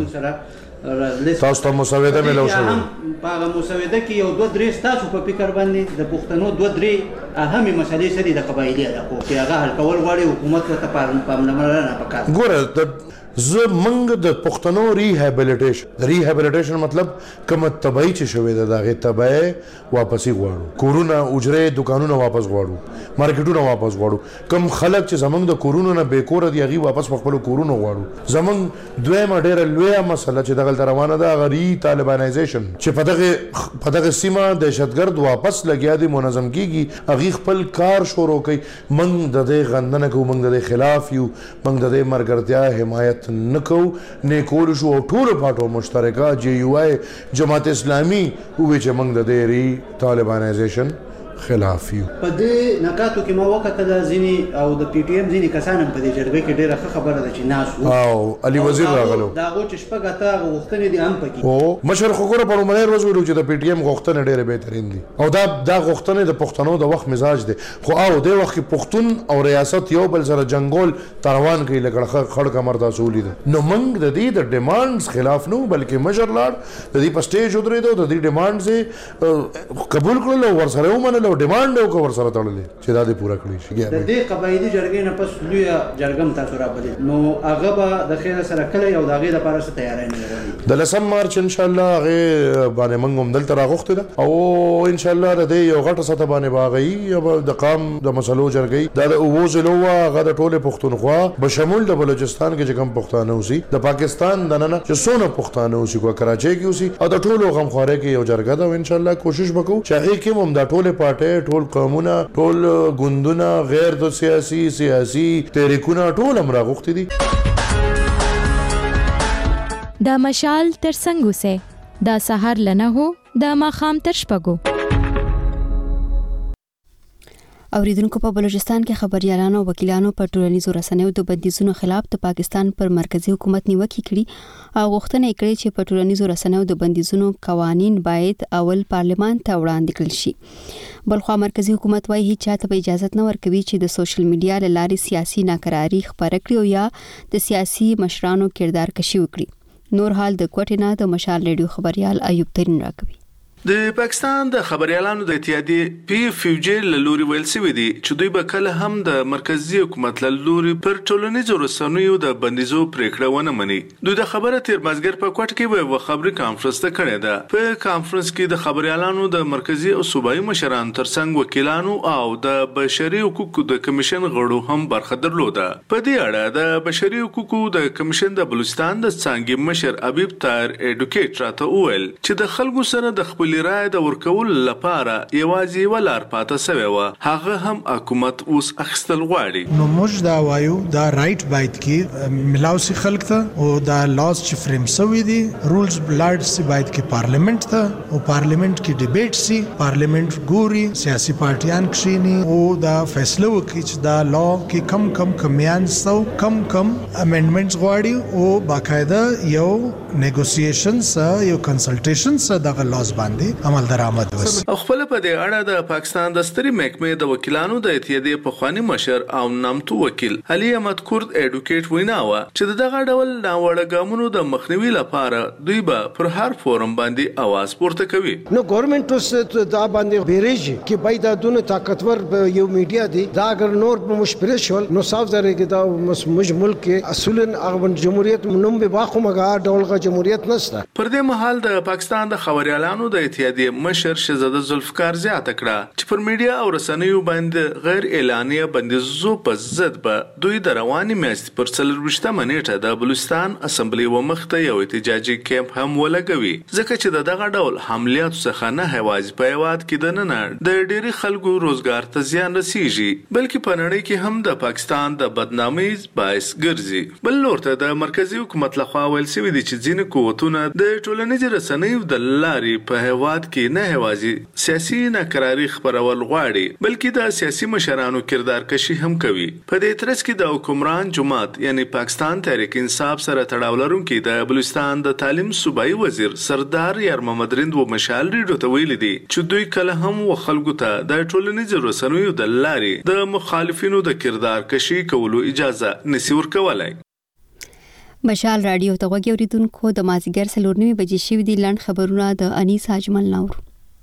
اورس تاسو ته مسوده ملو شو. په هغه مسوده کې یو دوه درې تاسو په فکر باندې د پښتنو دوه درې اهمه مسلې سړي د قبایلی علاقو کې هغه حل کول غواړي حکومت ته پاملرنه نه پکار. ګوره زه منګ د پښتنو ریهابیلیټیشن ریهابیلیټیشن مطلب کوم تبعی چې شوې ده دغه تبعی واپسی غواړو، کورونه اجره دکانونه واپس غواړو، مارکیټونه واپس غواړو، کوم خلک چې زمنګ د کورونو نه بیکور دي هغه واپس خپل کورونه غواړو. زمنګ دویمه ډیره لویه مسله چې دغه روانه ده غری طالبانایزیشن چې په دغه په دغه سیمه دهشتګرد واپس لګیا دي منظم کیږي، هغه خپل کار شروع کوي. منګ د دې غندنه کو، منګ د دې خلاف یو، منګ د دې مرګرتیا حمایت نکو نه کول شو. ټول پټو مشترکه جی یو آی جماعت اسلامي او چې موږ د دې طالبانایزیشن خلاف یو. په دې نکاتو کې ما وکړه د ځینی او د پی ټی ایم ځینی کسان په دې جرګه کې ډیره خبره ده چې ناس او علي وزیر راغلو دا غو چې شپږه غوښتنې دي هم پکې او مشر خبره په عمره روز ویلو چې د پی ټی ایم غوښتنې ډیره بهترین دي او دا دا غوښتنې د پښتنو د وخت مزاج دي. خو او د وخت پښتون او ریاست یو بل سره جنگول تروان کوي لکه خړ کمر تاسو لیدل. نو موږ د دې د ډیمانډز خلاف نو بلکې مشر لاړ د دې په سټیج ودرېدو د دې ډیمانډز قبول کړل او ورسره ومنل ډیماند او کور سره تړلې چې دا دې پورا کړی شي. د دې قبایلی جرګې نه پس لوی جرګم تاسو را بلې نو هغه به د خیر سره کله یو داغه لپاره څه تیاری نه لري. د لسم مارچ ان شاء الله هغه باندې موږ هم دلته راغوښته ده او ان شاء الله د دې یو غټه سطح باندې باغی د قام د مسلو جرګې دا د اووزلو هغه د ټوله پښتونخوا بشمول د بلوچستان کې چې کوم پښتانه اوسي، د پاکستان د نن چې څونه پښتانه اوسي کو کراچۍ کې اوسي او د ټولو غمخواره کې یو جرګه ده. ان شاء الله کوشش وکړو چې هغه کې هم د ټوله پارټي ټول قومونه ټول ګوندونه غیر د سیاسي سیاسي تحریکونه ټول هم راغوښتي دي. دا مشال تر څنګه سه دا سحر لنه هو دا ماخام تر شپګو. اوریدونکو په بلوچستان کې خبريالانو او وکیلانو په ټولنیزو رسنیو د بندیزونو خلاف د پاکستان پر مرکزی حکومت نیوکه کړې او غوښتنه کړې چې په ټولنیزو رسنیو د بندیزونو قوانين باید اول پارلمان ته وړاندې کړل شي. بلخوا مرکزی حکومت وايي هیڅ چاته به اجازه نه ورکوي چې د سوشل میډیا لارې سیاسي ناکراری خبره کړي او یا د سیاسي مشرانو کردار کشي وکړي. نور حال د کوټینا د مشال ریډیو خبريال ایوب ترین راکوي. د پاکستان د خبريالانو د اتحادیې پی فیوجی لوري ویل سوي دي چې دوی به کله هم د مرکزی حکومت لوري پر ټولنیزو رسنیو د بندیزو پریکړه ونه مني. دوی د خبره تیر مازګر په کوټ کې یو خبري کانفرنس ته کړی ده. په کانفرنس کې د خبريالانو د مرکزی او صوبایي مشرانو ترڅنګ وکیلانو او د بشري حقوقو د کمیشن غړو هم برخه درلوده. په دې اړه د بشري حقوقو د کمیشن د بلوچستان د څنګه مشر حبیب طاهر اډوکیټ راته وویل چې د خلکو سره د خپل رای د ورکول لپاره یوازې ولار پاته سوی و، هغه هم حکومت اوس اخیستل غواړي. نو موږ دا وایو دا رائټ باید کې ملاو سي خلک ته او دا لاس چې فریم سوی دي رولز بلارډ سي باید کې پارلیمنت ته او پارلیمنت کې ډیبیټ سي، پارلیمنت ګوري سیاسي پارټیان کښینی او دا فیصله وکړي چې دا لا کې کم کم کمیان سو کم کم امندمنټس غواړي او باقاعده یو نیګوسییشنز یو کنسلټیشنز دغه لاس باندې باندې عمل درآمد وسی. خپل په دې اړه د پاکستان د ستري محکمې د وکیلانو د اتحادیې په خواني مشر او نامتو وکیل علي احمد کورد اډوکیټ ویناوه چې دغه ډول ناوړه ګامونو د مخنیوي لپاره دوی به پر هر فورم باندې आवाज پورته کوي. نو ګورنمنت اوس دا باندې بیرېږي چې باید د دونه طاقتور یو میډیا دی دا اگر نور مشپره شول نو صاف ځای کې دا موږ ملک کې اصولا هغه جمهوریت نوم به واخو مګا ډول جمهوریت نشته. پر دې مهال د پاکستان د خبريالانو د اتحادیې مشر شهزاده ذوالفقار زیاته کړه چې پر میډیا او رسنیو باندې غیر اعلانیه بندیزو په ضد به دوی د رواني میاشتې پر څلرویشتمه نیټه د بلوچستان اسمبلی و مخته یو احتجاجي کیمپ هم ولګوي ځکه چې د دغه ډول حملات څخه نه هواز په هواد کې د نن د ډېری خلکو روزګار ته زیان رسیږي بلکې په نړۍ کې هم د پاکستان د بدنامۍ باعث ګرځي. بل لورته د مرکزی حکومت لخوا ویل شوی دی چې ځینې قوتونه د ټولنیز رسنیو د لارې په هواد کې نه هوازي سیاسي ناکراری خبرول غواړي بلکې د سیاسي مشرانو کردار کشي هم کوي. په دې ترڅ کې د حکمران جماعت یعنی پاکستان تحریک انصاف سره تړاو لرونکي د بلوچستان د تعلیم صوبایي وزیر سردار یار محمد رند و مشال ریډو ته ویل دي چې دوی کله هم و خلکو ته د ټولنیز رسنیو د لارې د مخالفینو د کردار کشي کولو اجازه نسی ورکولای. مشال رادیو ته وګورئ اوریدونکو د مازیګر څلور نیمې بجې شوې دي لنډ خبرونه د انیس اجمل نور.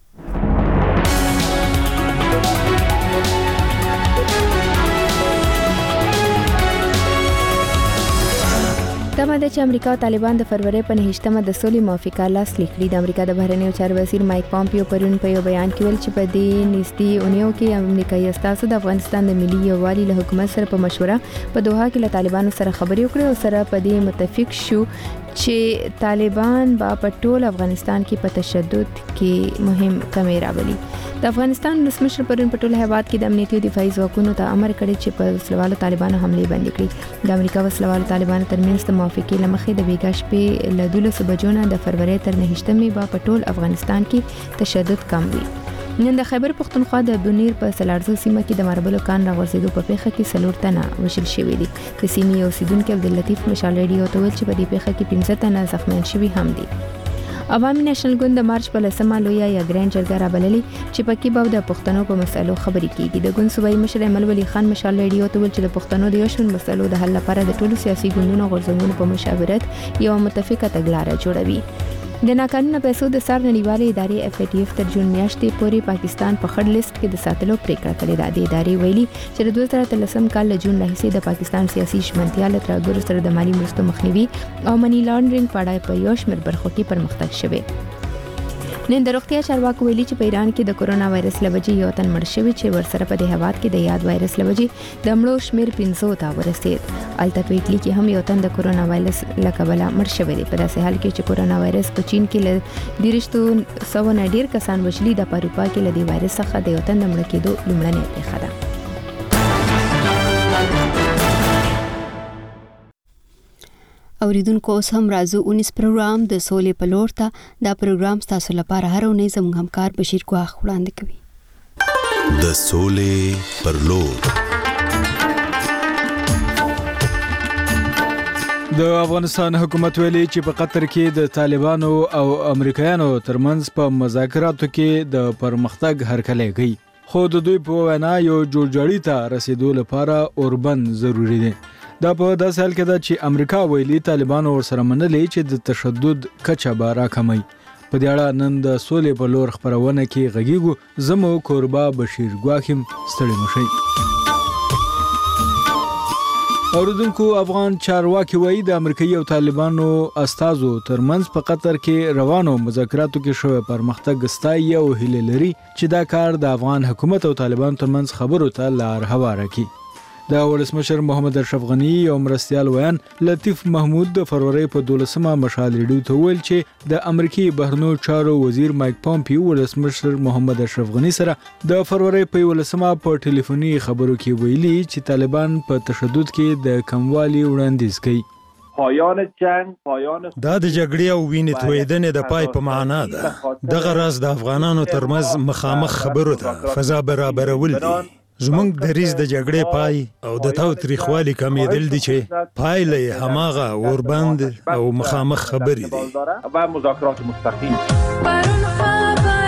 تمه ده چې امریکا او طالبان د فروری په نهشتمه د سولې موافقه لاسلیک کړي. د امریکا د بهرنیو چارو وزیر مایک پامپیو پرون په یو بیان کې ویل چې په دې نږدې اونیو کې امریکایي استازو د افغانستان د ملي یووالي له حکومت سره په مشوره په دوحه کې له طالبانو سره خبرې وکړې او سره په دې متفق شو چې طالبان با په ټول افغانستان کې په تشدد کې مهم کمی راولي. د افغانستان ولسمشر پرون په ټول هیواد کې د امنیتي او دفاعي ځواکونو ته امر کړی چې په وسلوالو طالبانو حمله بند کړي. د امریکا وسلوالو طالبانو ترمنځ د موافقې لمخې د بیګا شپې له دولسو بجو نه د فروری تر نهشتمې با په ټول افغانستان کې تشدد کم وي. نن د خیبر پختونخوا د بونیر په سلارزو سیمه کې د ماربلو کان راغورځېدو په پیښه کې څلور تنه وژل شوي دي. د سیمې اوسیدونکي عبداللطیف مشال ریډیو ته ویل چې په دې پیښه کې پنځه تنه زخمیان شوي هم دي. عوامي نېشنل ګوند د مارچ په لسمه لویه یا ګرینډ جرګه رابللې چې پکې به د پښتنو په مسلو خبرې کیږي. د ګوند صوبایي مشر ایمل ولی خان مشال ریډیو ته ویل چې د پښتنو د یو شمېر مسلو د حل لپاره د ټولو سیاسي ګوندونو غورځنګونو په مشاورت یو متفقه تګلاره جوړوي. د ناقانونه پیسو د سار نړیوالې ادارې اف ای ټي اف تر جون میاشتې پورې پاکستان په خړ لیست کې د ساتلو پریکړه کړې ده. د ادارې ویلي چې د دوه زره اتلسم کال له جون راهیسې د پاکستان سیاسي شمنتیا له ترګرو سره د مالی مرستو مخنیوي او منی لانډرینګ په اړه په یو شمېر برخو کې پرمختګ شوی. نن د روغتیا چارواکو ویلي چې په ایران کې د کورونا وایرس لوجې یو تن مړ شوی چې ورسره په دې هواد کې د یاد وایرس لوجې د مړو شمیر پنځو ته ورسید. الته په اټلی کې هم یو تن د کورونا وایرس له کبله مړ شوی دی. په داسې حال کې چې کورونا وایرس په چین کې له دیرشتو سوه نه ډیر کسان وژلي د اروپا کې له دې وایرس څخه د یو تن د مړ کېدو لومړنۍ پیښه ده. اوریدونکو اوس هم راځو اونیس پروګرام د سولې په لور ته. دا پروګرام ستاسو لپاره هر اونۍ زموږ همکار بشیر ګواخ وړاندې کوي. د سولې پر لور. د افغانستان حکومت ویلي چې په قطر کې د طالبانو او امریکایانو ترمنځ په مذاکراتو کې د پرمختګ هرکلی کوي خو د دوی په وینا یو جوړجاړي ته رسیدو لپاره اوربند ضروری دی. دا په داسې حال کې ده چې امریکا ویلي طالبانو ورسره منلې چې د تشدد کچه به راکموي. په دې اړه نن د سولې په لور خبرونه کې غږیږو. زمو کوربا بشیر ګواخیم ستړي مشي. اوریدونکو افغان چارواکي وایي د امریکایي او طالبانو استازو ترمنځ په قطر کې روانو مذاکراتو کې شوی پرمختګ ستایي او هیله لري چې دا کار د افغان حکومت او طالبانو ترمنځ خبرو ته لار هواره کړي. د ولسمشر محمد اشرف غنی او مرستیال ویان لطیف محمود د فروری په دولسمه مشال ریډیو ته ویل چې د امریکای بهرنیو چارو وزیر مایک پامپیو ولسمشر محمد اشرف غنی سره د فروری په ولسمه په ټلیفوني خبرو کې ویلي چې طالبان په تشدد کې د کموالي وړاندیز کوي. پایان جنگ پایان دا د جګړې او وینې تویدنې د پای په معنا ده. دغه راز د افغانانو ترمنځ مخامخ خبرو ته فضا برابرول دي. زمونږ دریځ د جګړې پای او د تاوتریخوالي کمیدل دي چې پایله یې هماغه اوربند او مخامخ خبرې دي و مذاکرات مستقیم.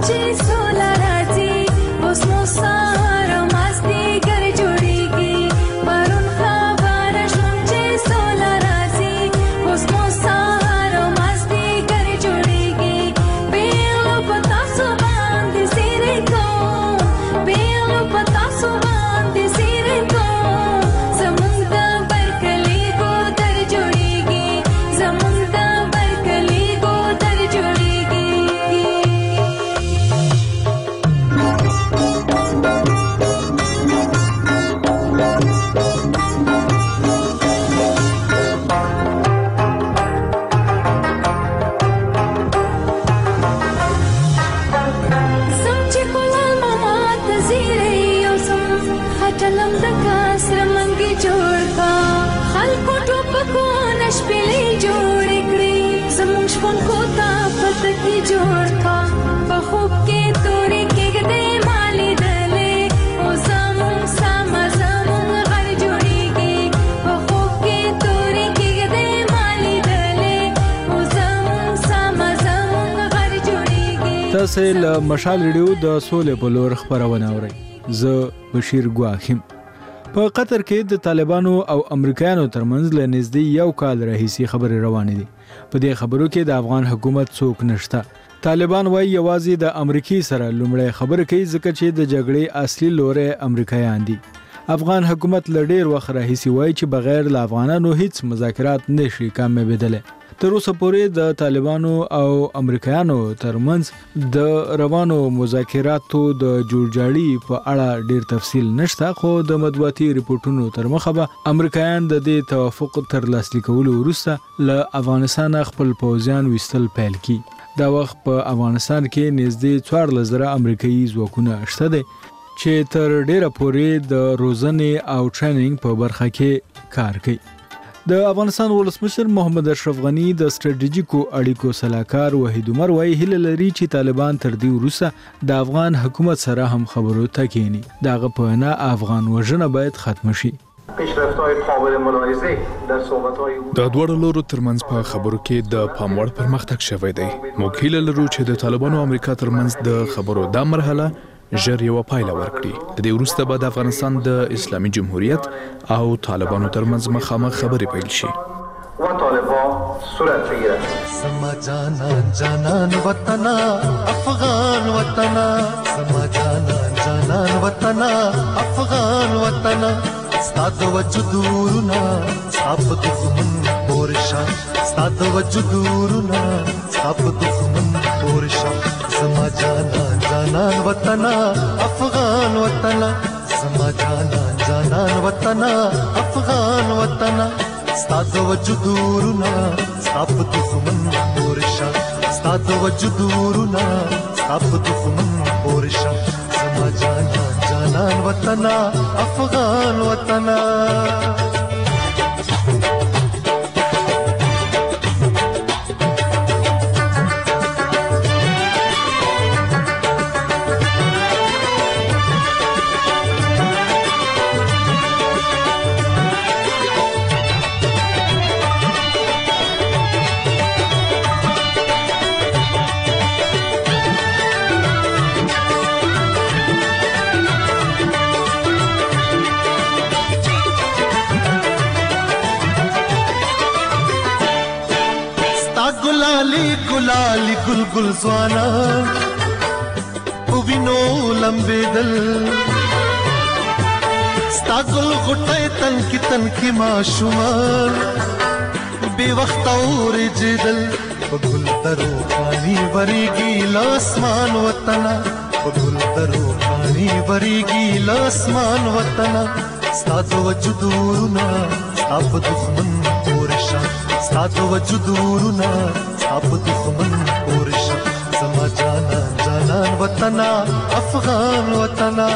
تاسو له مشال ریډیو د سولې په لور خبرونه اورئ. زه بشیر ګواخیم. په قطر کې د طالبانو او امریکایانو ترمنځ له نږدې یو کال راهیسې خبرې روانې دي. په دې خبرو کې د افغان حکومت څوک نشته. طالبان وايي یوازې د امریکای سره لومړی خبرې کوي ځکه چې د جګړې اصلي لوري امریکایان دي. افغان حکومت له ډیر وخت راهیسې وايي چې بغیر له افغانانو هیڅ مذاکرات نشي کامیابېدلی. تر اوسه پورې د طالبانو او امریکایانو ترمنځ د روانو مذاکراتو د جوړجاړي په اړه ډیر تفصیل نشته، خو د مطبوعاتي ریپورتونو تر مخه به امریکایان د دې توافق تر لاسلیک کولو وروسته له افغانستان خپل پوځیان وستل پیل کړي. دا وخت په افغانستان کې نږدې څوارلس زره امریکایي ځواکونه شته دي چې تر ډیره پورې د روزنې او ټریننګ په برخه کې کار کوي. د افغانستان ولسمشر محمد اشرف غنی د ستراتیژیکو اړیکو صلاحکار وحید عمر وايي هیله لري چې طالبان تر دې وروسته د افغان حکومت سره هم خبرو ته کېني. دغه په نه افغان وژنه باید ختم شي. پیشرفت‌های قابل ملاحظه در صحبت‌های د دوړو لورو ترمنځ په خبرو کې د پاموړ پرمختګ شوی دی. موږ هیله لرو چې د طالبانو او امریکا ترمنځ د خبرو دا مرحله ژر یو پایله ورکړي. د دې وروسته به د افغانستان د اسلامي جمهوریت او طالبانو ترمنځ مخامخ خبرې پیل شي. و طالبان صورت بگیرد. سما جانان جانان وطنا افغان وطنا سما جانان جانان وطنا افغان وطنا ستاد وجودورنا صاحب دښمن پورشا ستاد وجودورنا صاحب دښمن پورشا سما جانان جانان وطنا افغان وطنا سما جانان جانان وطنا افغان وطنا ستاد وجودورنا صاحب دښمن پورشا ستاد وجودورنا صاحب دښمن پورشا سما جانان جانان وطنا افغان وطنا गुलाली गुलगुल ज़वाना उविनो लंबे दल स्तागुल गुटे तन की तन की माशुमान बेवक्त और जिदल बगुल दरो पानी बरीगी लासमान वतना बगुल दरो पानी बरीगी लासमान वतना स्ताद वजुदूरना स्ताब दुश्मन पोरशा स्ताद वजुदूरना अब दुश्मन पोरशा समा जानान जानान वतना अफगान वतना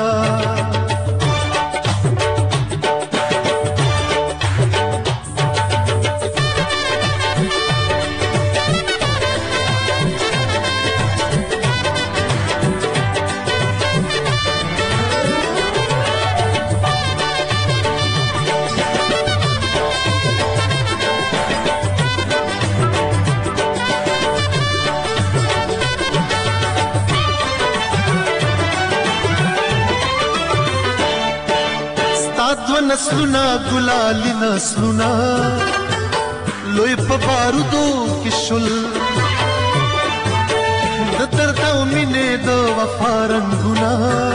ستاد و نسلونه ګلالي نسلونه لوی په بارودو کې شل د درد او مینې د وفا رنګونه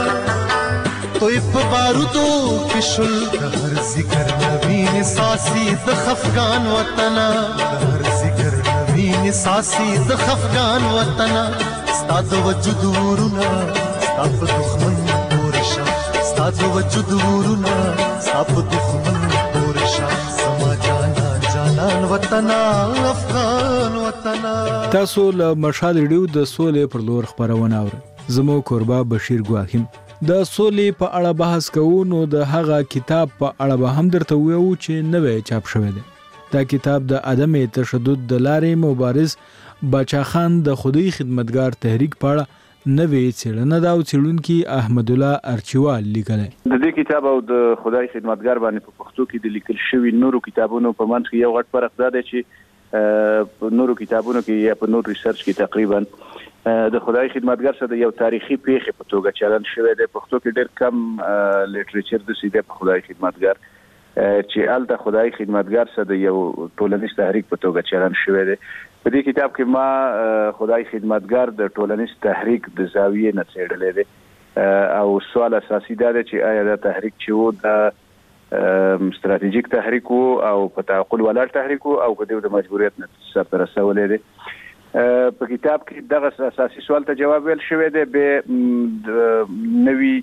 توی په بارودو کې شل د هر ذکر نوین ساسي د خفګان وطنه د هر ذکر نوین ساسي د خفګان وطنه ستا د وجود ورونه ستا په دښمن پورشه ستا د وجود ورونه ستا په دښمن پورشه سما جانا جانان وطنه افغان وطنه. تاسو له مشال ریډیو د سولې پر لور خبرونه اورئ. زمو کوربه بشیر ګواهیم د سولې په اړه بحث کوو. نو د هغه کتاب په اړه به هم درته وایو چې نوې چاپ شوی دی. دا کتاب د عدم تشدد د لارې مبارز باچا خان د خودي خدمتګار تحریک په اړه نوې څېړنه دا او څېړونکي احمد الله ارچوال لیکل. د دې کتاب او د خدای خدمتګار باندې په پښتو کې د لیکل شوی نورو کتابونو په منځ کې یو غټ فرق دا دی چې په نورو کتابونو کې یا په نور ریسرچ کې تقریبا د خدای خدمتګار سره یو تاریخي پیښه په توګه چلن شوی دی. پښتو کې ډېر کم لیټریچر د سیده په خدای خدمتګار چې الته خدای خدمتګار سره یو ټولنیز تحریک په توګه چلن شوی دی. په دې کتاب کې ما خدای خدمتګار د ټولنیز تحریک د زاویې نه څېړلې دی او سوال اساسي دا دی چې آیا دا تحریک چې وو د ستراتیژیک تحریک او په تعقل ولاړ تحریک او په دې د مجبوریت نه سره رسولې دی. په کتاب کې دغه اساسي سوال ته جواب ویل شوی دی. به نوی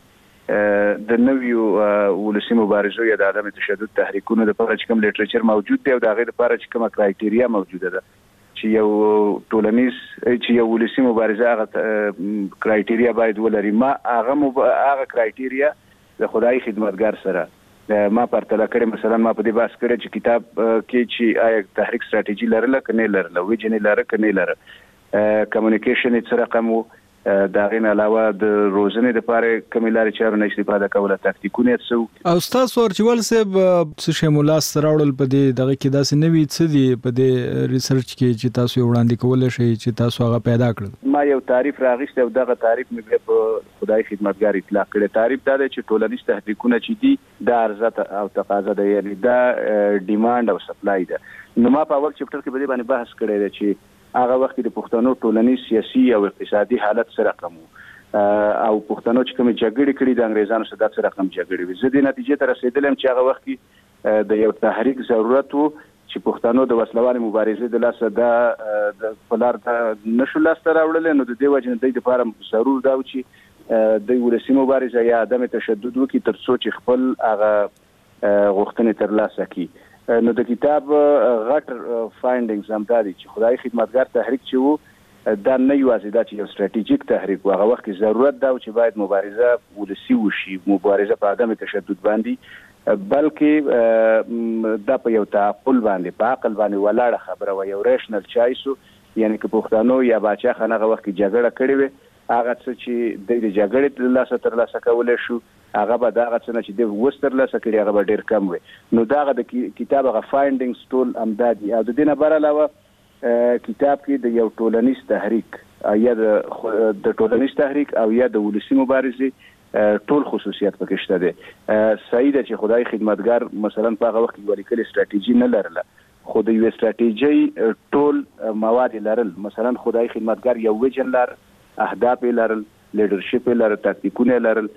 د نویو ولسی مبارزو یا د عدم تشدد تحریکونو د لپاره چې کوم لیټریچر موجود دی او د هغې لپاره چې کومه کرایټیریا موجوده ده چې یو ټولنیز چې یو ولسی مبارزه هغه کرایټیریا باید ولري. ما هغه هغه کرایټیریا د خدای خدمتګار سره ما پرتله کړې. مثلا ما په دې بحث کړی چې کتاب کې چې آیا تحریک ستراتیژي لرله که نه لرله، ویژن یې لره که نه لره، کمیونیکیشن یې څه رقم و، د هغې نه علاوه د روزنې دپاره کومې لارې چارو نه استفاده کوله، تاکتیکونه یې څه و. او ستاسو ارچیوال صاحب څه شی مو لاسته راوړل په دې دغه کې داسې نوي څه دي په دې ریسرچ کې چې تاسو یې وړاندې کولی شئ چې تاسو هغه پیدا کړل؟ ما یو تعریف راغیستی او دغه تعریف مې بیا په خدای خدمتګار اطلاق کړی. تعریف دا دی چې ټولنیز تحریکونه چې دي دا عرضه او تقاضا ده، یعنې دا ډیمانډ او سپلای ده. نو ما په اول چپټر کې په دې باندې بحث کړی دی چې هغه وخت د پښتنو ټولنیز سیاسي او اقتصادي حالت سره رقم او پښتنو چې کومې جګړې کړي د انګریزانو سره داسې رقم جګړې وي. زه دې نتیجې ته رسېدلم چې هغه وخت کې د یو تحریک ضرورت و چې پښتنو د وسلوالې مبارزې د لاسه دا په لار ته نشو لاسته راوړلی. نو د دې وجې نه دوی دپاره ضرور دا و چې دوی ولسي مبارزه یا عدم تشدد وکړي تر څو چې خپل هغه غوښتنې ترلاسه کړي. نو د کتاب غټ فایندینګز هم دا دي چې خدای خدمتګار تحریک چې وو دا نه یوازې دا چې یو ستراتیژیک تحریک و، هغه وخت کې ضرورت دا و چې باید مبارزه ولسي وشي، مبارزه په عدم تشدد باندې، بلکې دا په یو تعقل باندې په عقل باندې ولاړه خبره و، یو ریشنل چایس و. یعنې که پښتنو یا باچا خان هغه وخت کې جګړه کړې وې، هغه څه چې دوی د جګړې له لاسه ترلاسه کولی شو هغه به د هغه څه نه چې دوی اوس ترلاسه کړي هغه به ډېر کم وي. نو د هغه د کتاب هغه فایندینګز ټول همدا دي. او د دې نه بر علاوه کتاب کې د یو ټولنیز تحریک یا د ټولنیز تحریک او یا د ولسي مبارزې ټول خصوصیت پکې شته دی. صحیح ده چې خدای خدمتګار مثلا په هغه وخت کې یوه لیکلې استراتیژي نه لرله، خو د یوې استراتیژۍ ټول مواد یې لرل. مثلا خدای خدمتګار یو ویژن لر، اهداف یې لرل، لیډرشپ یې لرل، تاکتیکونه یې لرل،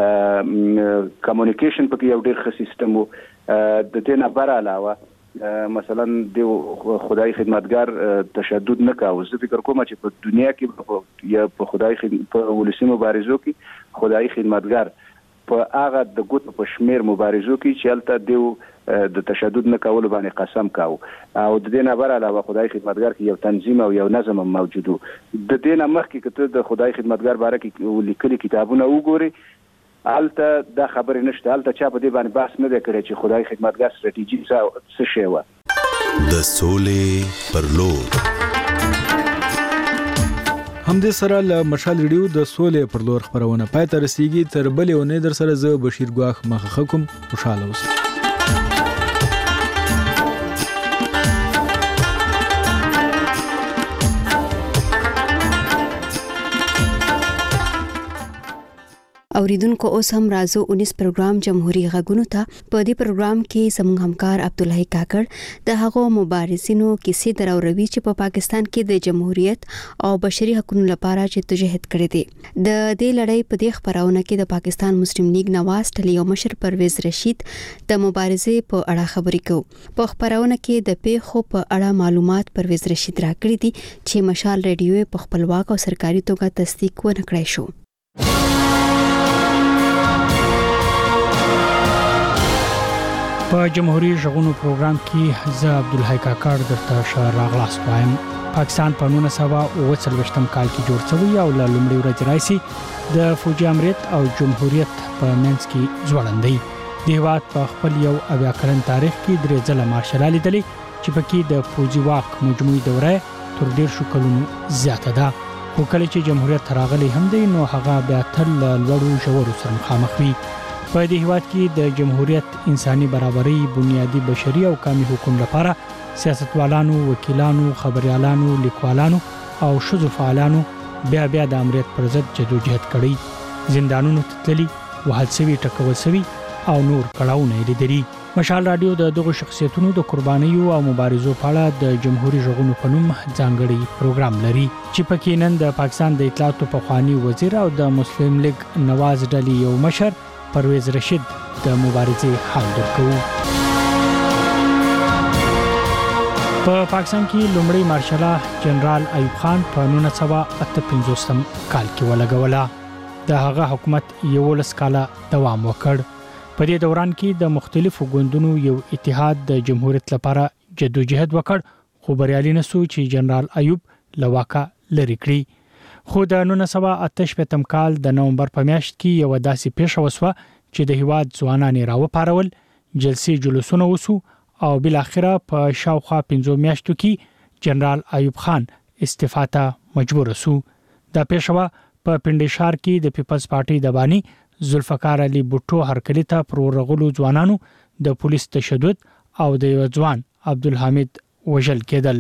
کمیونیکیشن پکې یو ډېر ښه سیستم و. د دې نه بر علاوه مثلا د خدای خدمتګار تشدد نه کاوه. زه فکر کوم چې په دنیا کې یا په خدای په ولسي مبارزو کې خدای خدمتګار په هغه د ګوتو په شمیر مبارزو کې چې هلته دیو د تشدد نه کولو باندې قسم کاوه. او د دې نه بر علاوه خدای خدمتګار کې یو تنظیم او یو نظم موجود و. د دې نه مخکې که ته د خدای خدمتګار باره کې لیکلي کتابونه وګورې هلته دا خبرې نشته، هلته چا په دې باندې بحث نه دی کړی چې خدای خدمتګار ستراتیژي څه شی وه. د سولې پر لور همدې سره له مشال ریډیو د سولې پر لور خبرونه پای ته رسیږي. تر بلې اونۍ در سره زه بشیر ګواښ مخه کوم. خوشحاله اوسئ. او اوریدونکو اوس هم رازو انیس پروګرام جمهوریت غږونو ته. په دې پروګرام کې زموږ همکار عبدالله کاکړ د هغو مبارزینو کیسې دراوروي چې په پاکستان کې د جمهوریت او بشري حقوقو لپاره جدوجہد کړې دي. د دې لړۍ په دې خبرونه کې د پاکستان مسلم لیگ نواز ټلی او مشر پرویز رشید د مبارزې په اړه خبرې کوي. په خبرونه کې د پیښو په اړه معلومات پرویز رشید راکړي دي چې مشال ریډیو په خپلواک او سرکاري توګه تصدیق ونه کړی شو. په جمهوریت غږونو پروګرام کې زه عبدالله کاکړ درته ښه راغلاست وایم. پاکستان په نولس سوه اوه څلوېښتم کال کې جوړ شوی او له لومړۍ ورځې راهیسې د فوجي امریت او جمهوریت په منځ کې ځوړندۍ. د هېواد په خپل یو اویا کلن تاریخ کې درې ځله مارشال لیدلې چې پکې د فوجي واک مجموعي دوره تر ډېر شو کلونو زیاته ده. خو کله چې جمهوریت راغلی هم دی نو هغه بیا تل له لوړو ژورو سره مخامخ وي. په دې هېواد کې د جمهوریت انساني برابرۍ، بنیادي بشري او قومي حقوقو لپاره سیاستوالانو، وکیلانو، خبريالانو، لیکوالانو او ښځو فعالانو بیا بیا د امریت پر ضد جدوجہد کړی. زندانونو ته تللي، وهل شوي، ټکول شوي او نور کړاوونه یې لیدلي. مشال رادیو د دغو شخصیتونو د قربانیو او مبارزو په اړه د جمهوریت غږونو په نوم ځانګړی پروګرام لري چې پکې نن د پاکستان د اطلاعاتو پخوانی وزیر او د مسلم لیگ نواز ډلې یو مشر پرویز رشید د مبارزې حال درکوو. په پاکستان کې لومړی مارشال جنرال ایوب خان په نولس سوه اته پنځوسم کال کې ولګوله. د هغه حکومت یولس کاله دوام وکړ. په دې دوران کې د مختلفو ګوندونو یو اتحاد د جمهوریت لپاره جدوجہد وکړ، خو بریالي نشو چې جنرال ایوب له واکه لرې کړي. خو د نولس سوه اته شپېتم کال د نومبر په میاشت کې یو داسې پیښه وسوه چې د هیواد ځوانان یې راوپارول، جلسې جلوسونه وسو او بل اخره په شاوخوا پنځو میاشتو کې جنرال ایوب خان استعفا ته مجبور شو. دا پیښه په پندشار کې د پیپلز پارټي د بانی ذوالفقار علي بوټو هرکلی ته پر ورغلو ځوانانو د پولیس تشدد او د یو ځوان عبدالحمید وژل کېدل.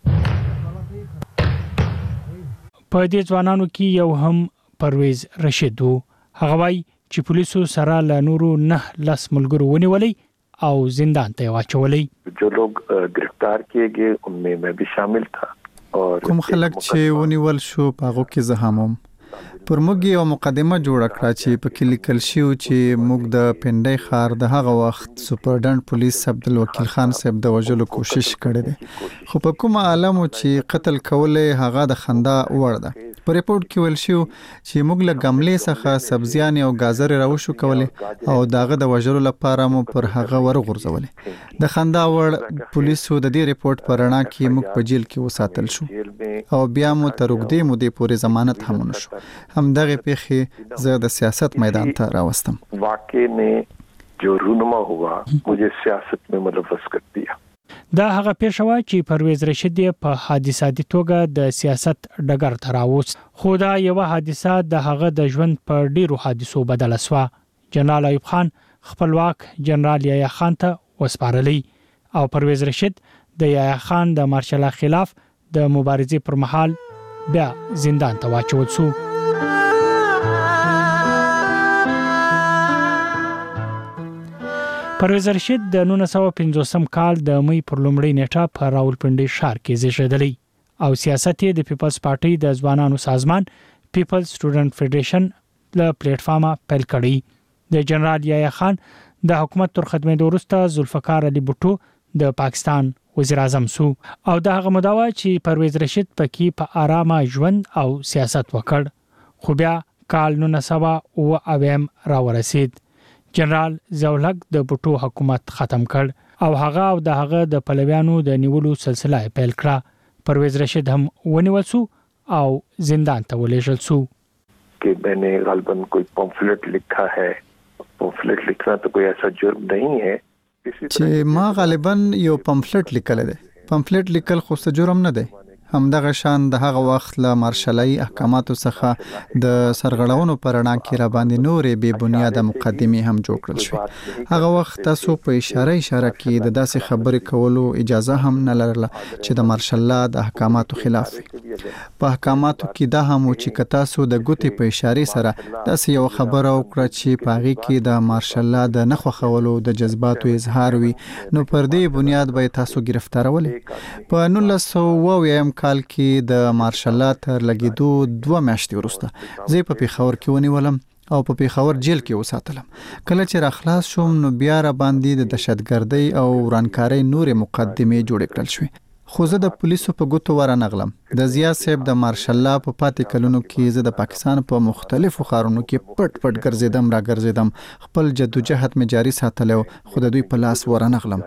په دې ځوانانو کې یو هم پرویز رشید و. هغه وایي چې پولیسو سره له نورو نه لس ملګرو ونیولې او زندان ته واچولې. جو لوگ گرفتار کیے گئے ان میں میں بھی شامل تھا. کوم خلک چې ونیول شو په هغه کې زه هم وم. پر موږ یو مقدمه جوړ کړه چې په کې لیکل شوی چې موږ د پندای ښار د هغه وخت سپرډنټ پولیس عبدالوکیل خان صاحب د وژلو کوشش کړې ده، خو په کومه عالمو چې قتل کولې هغه د خندا وړ ده. په ریپورت کې ویل شو چې موږ له ګملې څخه سبزیان او گازر راوښو کولې او داغه د وژلو لپاره مو پر هغه ورغورځولې. د خندا وړ پولیسو د دې ریپورت پر رڼا کې موږ په جیل کې وساتل شو او بیا مو تر اوږدې مودې پورې ضمانت هم ونشو. هم دغه پیښې زه د سیاست میدان ته راوستم. واقع نے جو رونما ہوا مجھے سیاست میں ملوث کر دیا. دا هغه پیښه وه چې پرویز رشید په حادثاتي توګه د سیاست ډګر ته راوست، خو دا یوه حادثه د هغه د ژوند په ډیرو حادثو بدله شوه. جنرال ایوب خان خپلواک جنرال یحیی خان ته وسپارلی او پرویز رشید د یحیی خان د مارشال خلاف د مبارزې پر مهال بیا زندان ته واچول شو. پرویز رشید د نولس سوه پنځوسم کال د مې پر لومړۍ نیټه په راولپنډي ښار کې زیږېدلی او سیاست یې د پیپلز پارټي د ځوانانو سازمان پیپلز سټوډنټ فدریشن له پلیټ فارمه پیل کړی. د جنرال یحیی خان د حکومت تر ختمېدو وروسته ذوالفقار علي بوټو د پاکستان وزیر اعظم سو او د هغه مدعا چې پرویز رشید پکې په آرامه ژوند او سیاست وکړ. خو بیا کال نولس سوه اوه اویم راورسید. جنرال ضیاءالحق د بوټو حکومت ختم کړ او هغه او د هغه د پلویانو د نیولو سلسله پیل کړه. پرویز رشید هم ونیول شو او زندان ته ولېږل شو. کہ میں نے غالباً کوئی پمفلٹ لکھا ہے. پمفلٹ لکھنا تو کوئی ایسا جرم نہیں ہے چې ما غالباً یو پمفلٹ لیکل دی. پمفلٹ لیکل خو څه جرم نه دی. همدغه شان د هغه وخت له مارشالي احکاماتو څخه د سرغړونو پر رڼا کې را باندې نورې بې بنیاده مقدمې هم جوړ کړل شوې. هغه وخت تاسو په اشاره اشاره کې د داسې خبرې کولو اجازه هم نه لرله چې د مارشال لا د احکاماتو خلاف وي. په احکاماتو کې دا هم چې کتاسو د ګوتې په اشاره سره داسې یو خبره وکړه چې په هغې کې د مارشل لا د نه خوښولو د جذباتو اظهار وي نو پر دې بنیاد به تاسو گرفتارولې. په نولس سوه اووه اویایم کال کې د مارشل لا تر لګېدو دوه میاشتې وروسته زه په پېښور کې ونیولم او په پېښور جیل کې وساتلم. کله چې را خلاص شوم نو بیا را باندې د دهشتګردۍ او ورانکارۍ نورې مقدمې جوړې کړل شوې. خو زه د پولیسو په ګوتو ورنغلم. د ضیا صاحب د مارشل لا په پاتې کلونو کې زه د پاکستان په مختلفو ښارونو کې پټ پټ ګرځېدم را ګرځېدم. خپل جدوجهد مې جاري ساتلی و خو د دوی په لاس ورنغلم.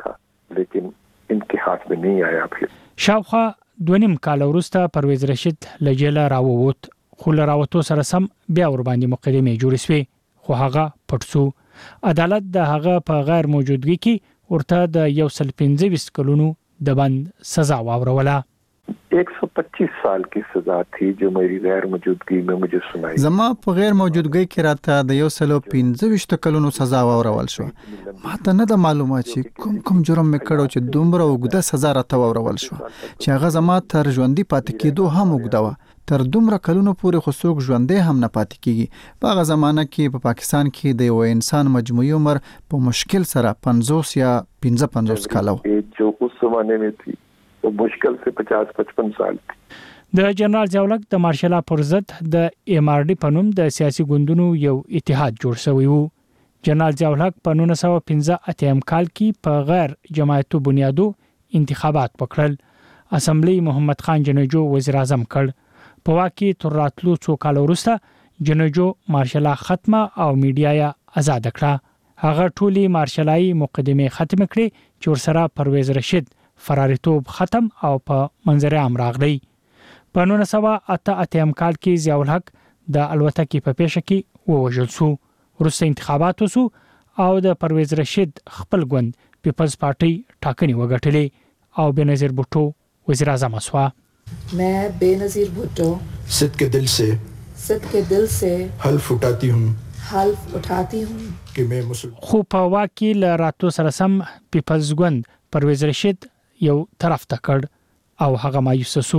شاوخوا دوه نیم کال وروسته پرویز رشید له جیله راووت، خو له راوتو سره سم بیا ور باندې مقدمې جوړې شوې، خو هغه پټ شو. عدالت د هغه په غیر موجودګۍ کې ورته د یو سل پنځه ویشت کلونو د بند سزا واوروله. एक सौ पच्चीस साल की सजा थी जो मेरी गैर मौजूदगी में मुझे सुनाई. زما په غیر موجودګۍ کې راته د یو سل پنځه ویشت کلونو سزا واورول شو. ماته نه د معلومه چې کوم کوم جرم مې کړو چې دومره اوږده سزا راته واورول شو چې هغه زما تر ژوندي پاتې کېدو هم اوږده وه. تر دومره کلونو پورې خو څوک ژوندی هم نه پاتې کېږي. په هغه زمانه کې په پاکستان کې د یو انسان مجموعي عمر په مشکل سره پنځوس یا پنځه پنځوس کاله و. جو اس زمانه में थी वो मुश्किल से पचास पचपन साल थी. د جنرال ضیاءالحق د مارشل پر ضد د ایم آر डी په نوم د سیاسي ګوندونو یو اتحاد جوړ شوی و. جنرال ضیاءالحق په نولس سوه پنځه اتیا کال کې په غیر جماعتو بنیادو انتخابات وکړل. اسمبلی محمد خان جنجو وزیر اعظم کړ. په واکي تر راتلو څو کال وروسته جنجو مارشل ختمه او میډیا یې آزاد کړه. هغه ټولي مارشلای مقدمه ختم کړي چې ورسره پرویز رشید فراریتوب ختم او په منظر عام راغلی. په نولس سوه اته اتیا کال کې ضیاءالحق د الوتکې په پیښه کې ووژل شو. وروسته انتخابات وشو او د پرویز رشید خپل ګوند پیپلز پارټي ټاکنې وګټلې او بېنظیر بوټو وزیر اعظم شو. मैं बेनजीर भुट्टो सिद्ध के दिल से सिद्ध के दिल से हल्फ उठाती हूँ हल्फ उठाती हूँ कि मैं मुस्लिम. خو په واکي ل راتلو سره سم پیپلز ګوند پرویز رشید یو طرف ته کړ او هغه مایوس شو.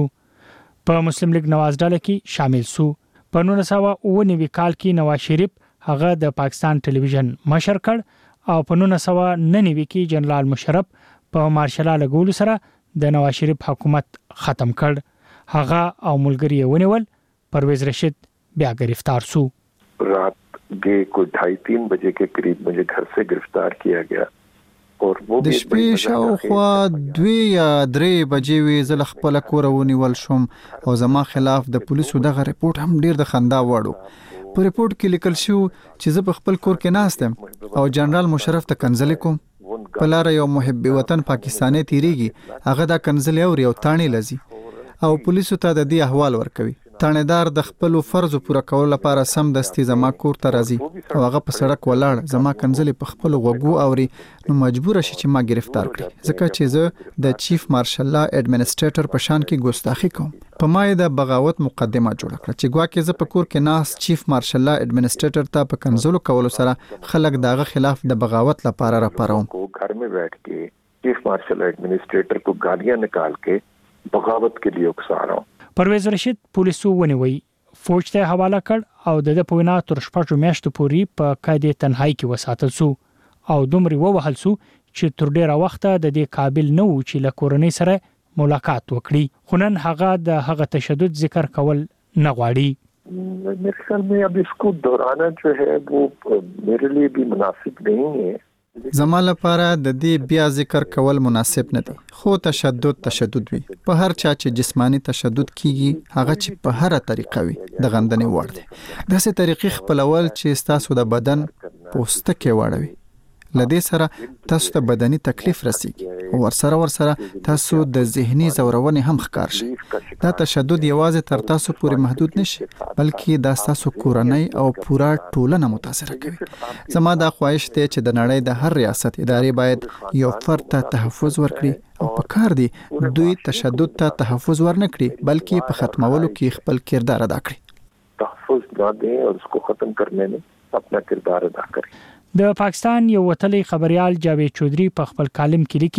په مسلم لیگ نواز ډله کې شامل شو. په نولس سوه اووه نوي کال کې نواز شریف هغه د پاکستان ټلویزیون مشر کړ او په نولس سوه نهه نوي کې جنرال مشرف په مارشل لا لګولو سره د نواز شریف حکومت ختم کړ. هغه او ملګری ونیول. پرویز رشید بیا گرفتار شو. رات के कोई ढाई तीन बजे के करीब मुझे घर से गिरफ्तार किया गया और वो د شپې شاوخوا دوی یا درې بجې وې زه له خپله کوره ونیول شوم او زما خلاف د پولیسو دغه رپورټ هم ډیر د خندا وړ و. په رپورټ کې لیکل شو چې زه په خپل کور کې ناست یم او جنرال مشرف ته کنځلې کوم. په لاره یو محب وطن پاکستاني تیریږي، هغه دا کنځلې اوري او تاڼې لذي او پولیسو ته د دې احوال ورکوي. تانیدار د خپل فرض پوره کولو لپاره سم دستي زما کور ته راځي او هغه په سړک ولاړ زما کنځلې په خپل غوږو اوري. نو مجبور شي چې ما گرفتار کړي ځکه چې زه د چیف مارشل لا اډمنسټریټر په شان کې ګستاخی کوم. په ما د بغاوت مقدمه جوړ کړه چې ګواکې زه په کور کې ناس چیف مارشل لا اډمنسټریټر ته په کنځلو کولو سره خلک داغه خلاف د بغاوت لپاره راپاروم. घर में बैठ के चीफ मार्शल एडमिनिस्ट्रेटर को गालियां निकाल के बगावत के लिए उकसा रहा हूं. پرویز رشید پولیسو ونیوي، فوج ته حواله کړ او د په وینا تر شپږ میاشتو پورې په قید تنهایی کې وساتل شو او دومره ووهل شو چې تر ډیره وخته د دې قابل نه و چې له کورنۍ سره ملاقات وکړي. خو نن هغه د هغه تشدد ذکر کول نه غواړي. मेरे ख्याल में अब इसको दोहराना जो है वो मेरे लिए भी मुनासिब नहीं है. زما لپاره د دې بیا ذکر کول مناسب نه دی. خو تشدد تشدد وي. په هر چا چې جسمانی تشدد کیږي هغه چې په هر طریقه وي د غندنې وړ دی. داسې طریقې خپلول چې تاسو د بدن پوستکي واړوي. لدې سره تاسو ته بدني تکلیف رسیږي او ورسره ورسره تاسو د ذهني زورونې هم ښکار شي. دا تشدد یوازې تر تاسو پورې محدود نشي بلکې دا تاسو کورنۍ او پورا ټولنه متاثر کوي. زما دا خواهش دی چې د نړۍ د هر ریاست ادارې باید یو فرد ته تحفظ ورکړي او په کار دی دوی تشدد ته تحفظ ورنکړي بلکې په ختمولو کې خپل کردار ادا کړي. تحفظ نه دي او اس کو ختم کرنے میں اپنا کردار ادا کړي. د پاکستان یو وتلی خبريال جاوید چودري په خپل کالم کې لیکي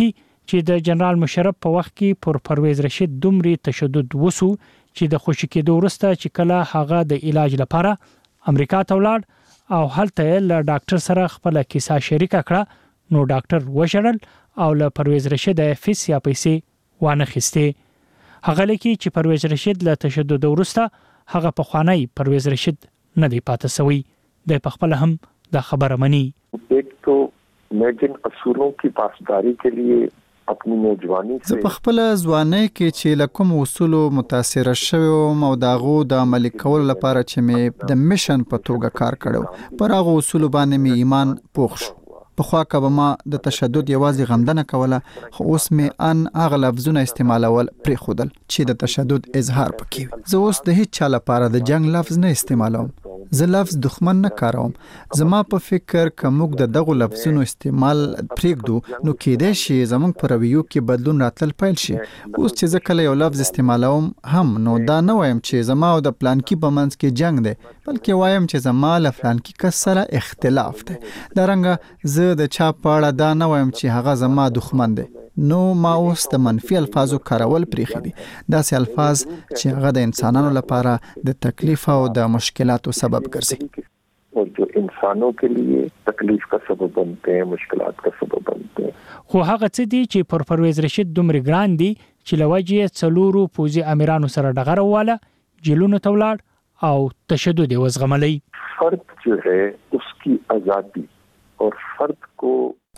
چې د جنرال مشرف په وخت کې پر پرویز رشید دومره تشدد وسو چې د خوشی کېدو وروسته چې کله هغه د علاج لپاره امریکا ته ولاړ او هلته له ډاکټر سره خپل کیسه شریکه کړه نو ډاکټر وشړل او له پرویز رشید فیس یا پیسې وانه خسته هغه لکه چې پرویز رشید له تشدد وروسته هغه په خوانی پرویز رشید نه دی پاتې سوی د خپل هم د خبره منی ایک تو میں جن اصولوں کی پاسداری کے لیے اپنی نوجوانی زه په خپل ځوانۍ کې چې لکم اصول متاثر شوم او داغو د عملي کول لپاره چې مې د میشن په توګه کار کړو پر هغه اصول باندې مې ایمان پوښ شو په خوا کې ما د تشدد یوازې غمدنه کوله خو اوس مې ان هغه لفظونه استعمالول پرې خودل چې د تشدد اظهار پکې زه اوس د هیڅ چا لپاره د جنگ لفظ نه استعمالوم زه لفظ دښمن نه کاروم زما په فکر کوم د دغه لفظونو استعمال پرېږدو نو کېدای شي زموږ پر رویو کې بدلون راتل پیل شي اوس چې زه کله یو لفظ استعمالوم هم نو دا نه وایم چې زما او د پلان کې په منځ کې جنگ دی بلکې وایم چې زما له پلان کې کس سره اختلاف دی دا رنګه زه د چا په اړه دا نه وایم چې هغه زما دښمن دی نو ما اوس د منفي الفاظو کارول پریخي دي داسې الفاظ چې هغه د انسانانو لپاره د تکلیف او د مشکلاتو سبب ګرځي اور جو انسانوں کے لیے تکلیف کا سبب بنتے ہیں مشکلات کا سبب بنتے ہیں خو هغه څه دي چې پر پرویز رشید دومره ګران دي چې لوجه څلورو پوزي امیرانو سره ډغره واله جیلونو تولاړ او تشدد وزغملی فرد جو ہے اس کی آزادی اور فرد کو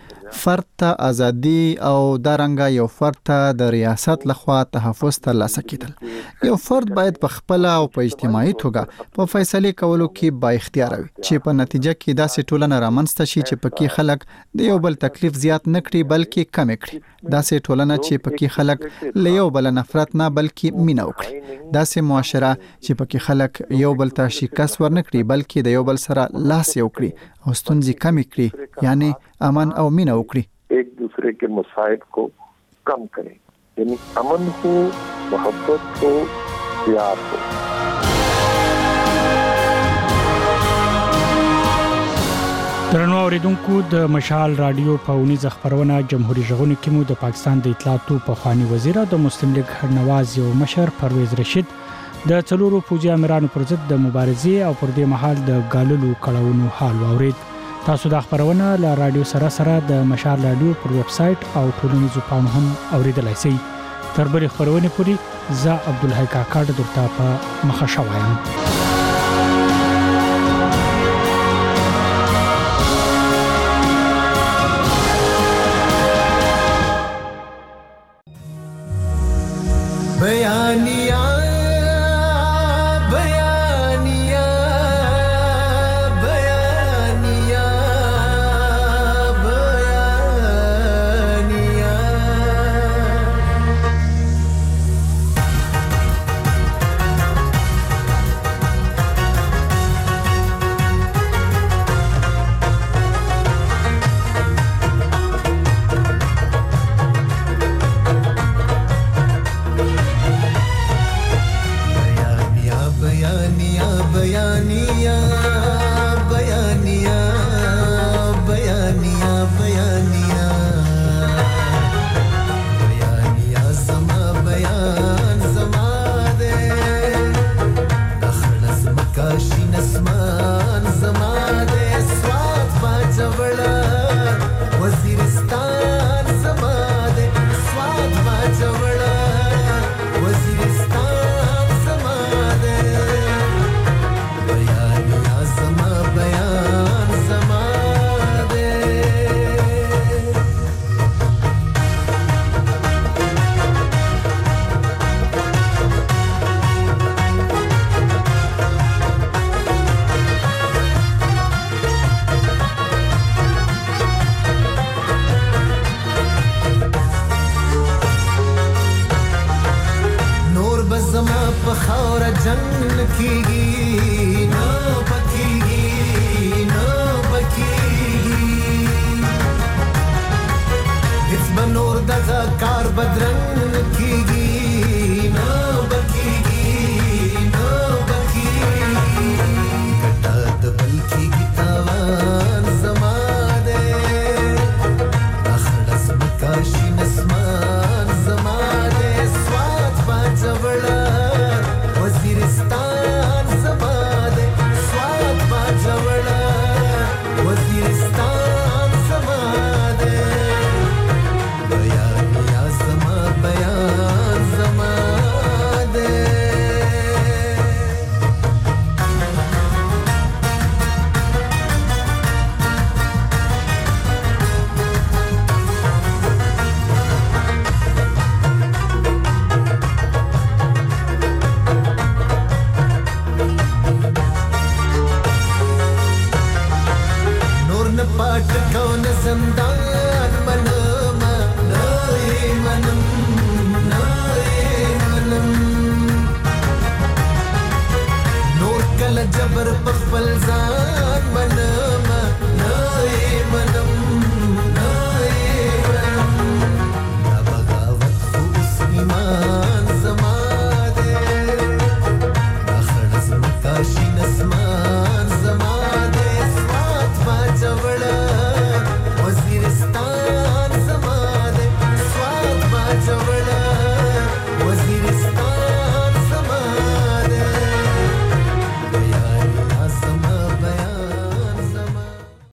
فرد ته ازادي او دارنګه یو فرد ته د ریاست لخوا تحفظ ترلاسه کیدل یو فرد باید په خپل او په اجتماعي توګه په فیصله کولو کې با اختیار وي چې په نتیجه کې داسې ټولنه رامنځته شي چې پکې خلک د یو بل تکلیف زیات نه کړي بلکې کم کړي داسې ټولنه چې پکې خلک له یو بل نفرت نه بلکې مینه وکړي داسې معاشره چې پکې خلک یو بل ته شکست ورنه کړي بلکې د یو بل سره لاس یو کړي او ستونزې کم کړي یعنی امن او مینه وکړي ایک دوسرے کے مصائب کو کم کریں یعنی امن ہو محبت ہو پیار ہو درنو اوریدونکو د مشال رادیو په ونیزه خبرونه جمهوریت ژغورنې کې مو د پاکستان د اطلاعاتو په خواني وزیر او د مسلم لیگ نواز یو مشر پرویز رشید د څلورو پوځي امیرانو پر ضد د مبارزې او پر دې مهال د ګاللو کړهونو حال واورید تاسو د خبرونه له رادیو سره سره د مشال رادیو پر ویب سټ او ټولنیزو پاڼو هم اوریدلای شئ تر بلې خبرونه پوری زه عبدالحی کاکړ درته په مخه شوایم بیانیہ بیانیہ بیانیہ بیانیہ ټکاو نه زندان منم نه یې منم نه یې منم نور کله جبر په خپل ځان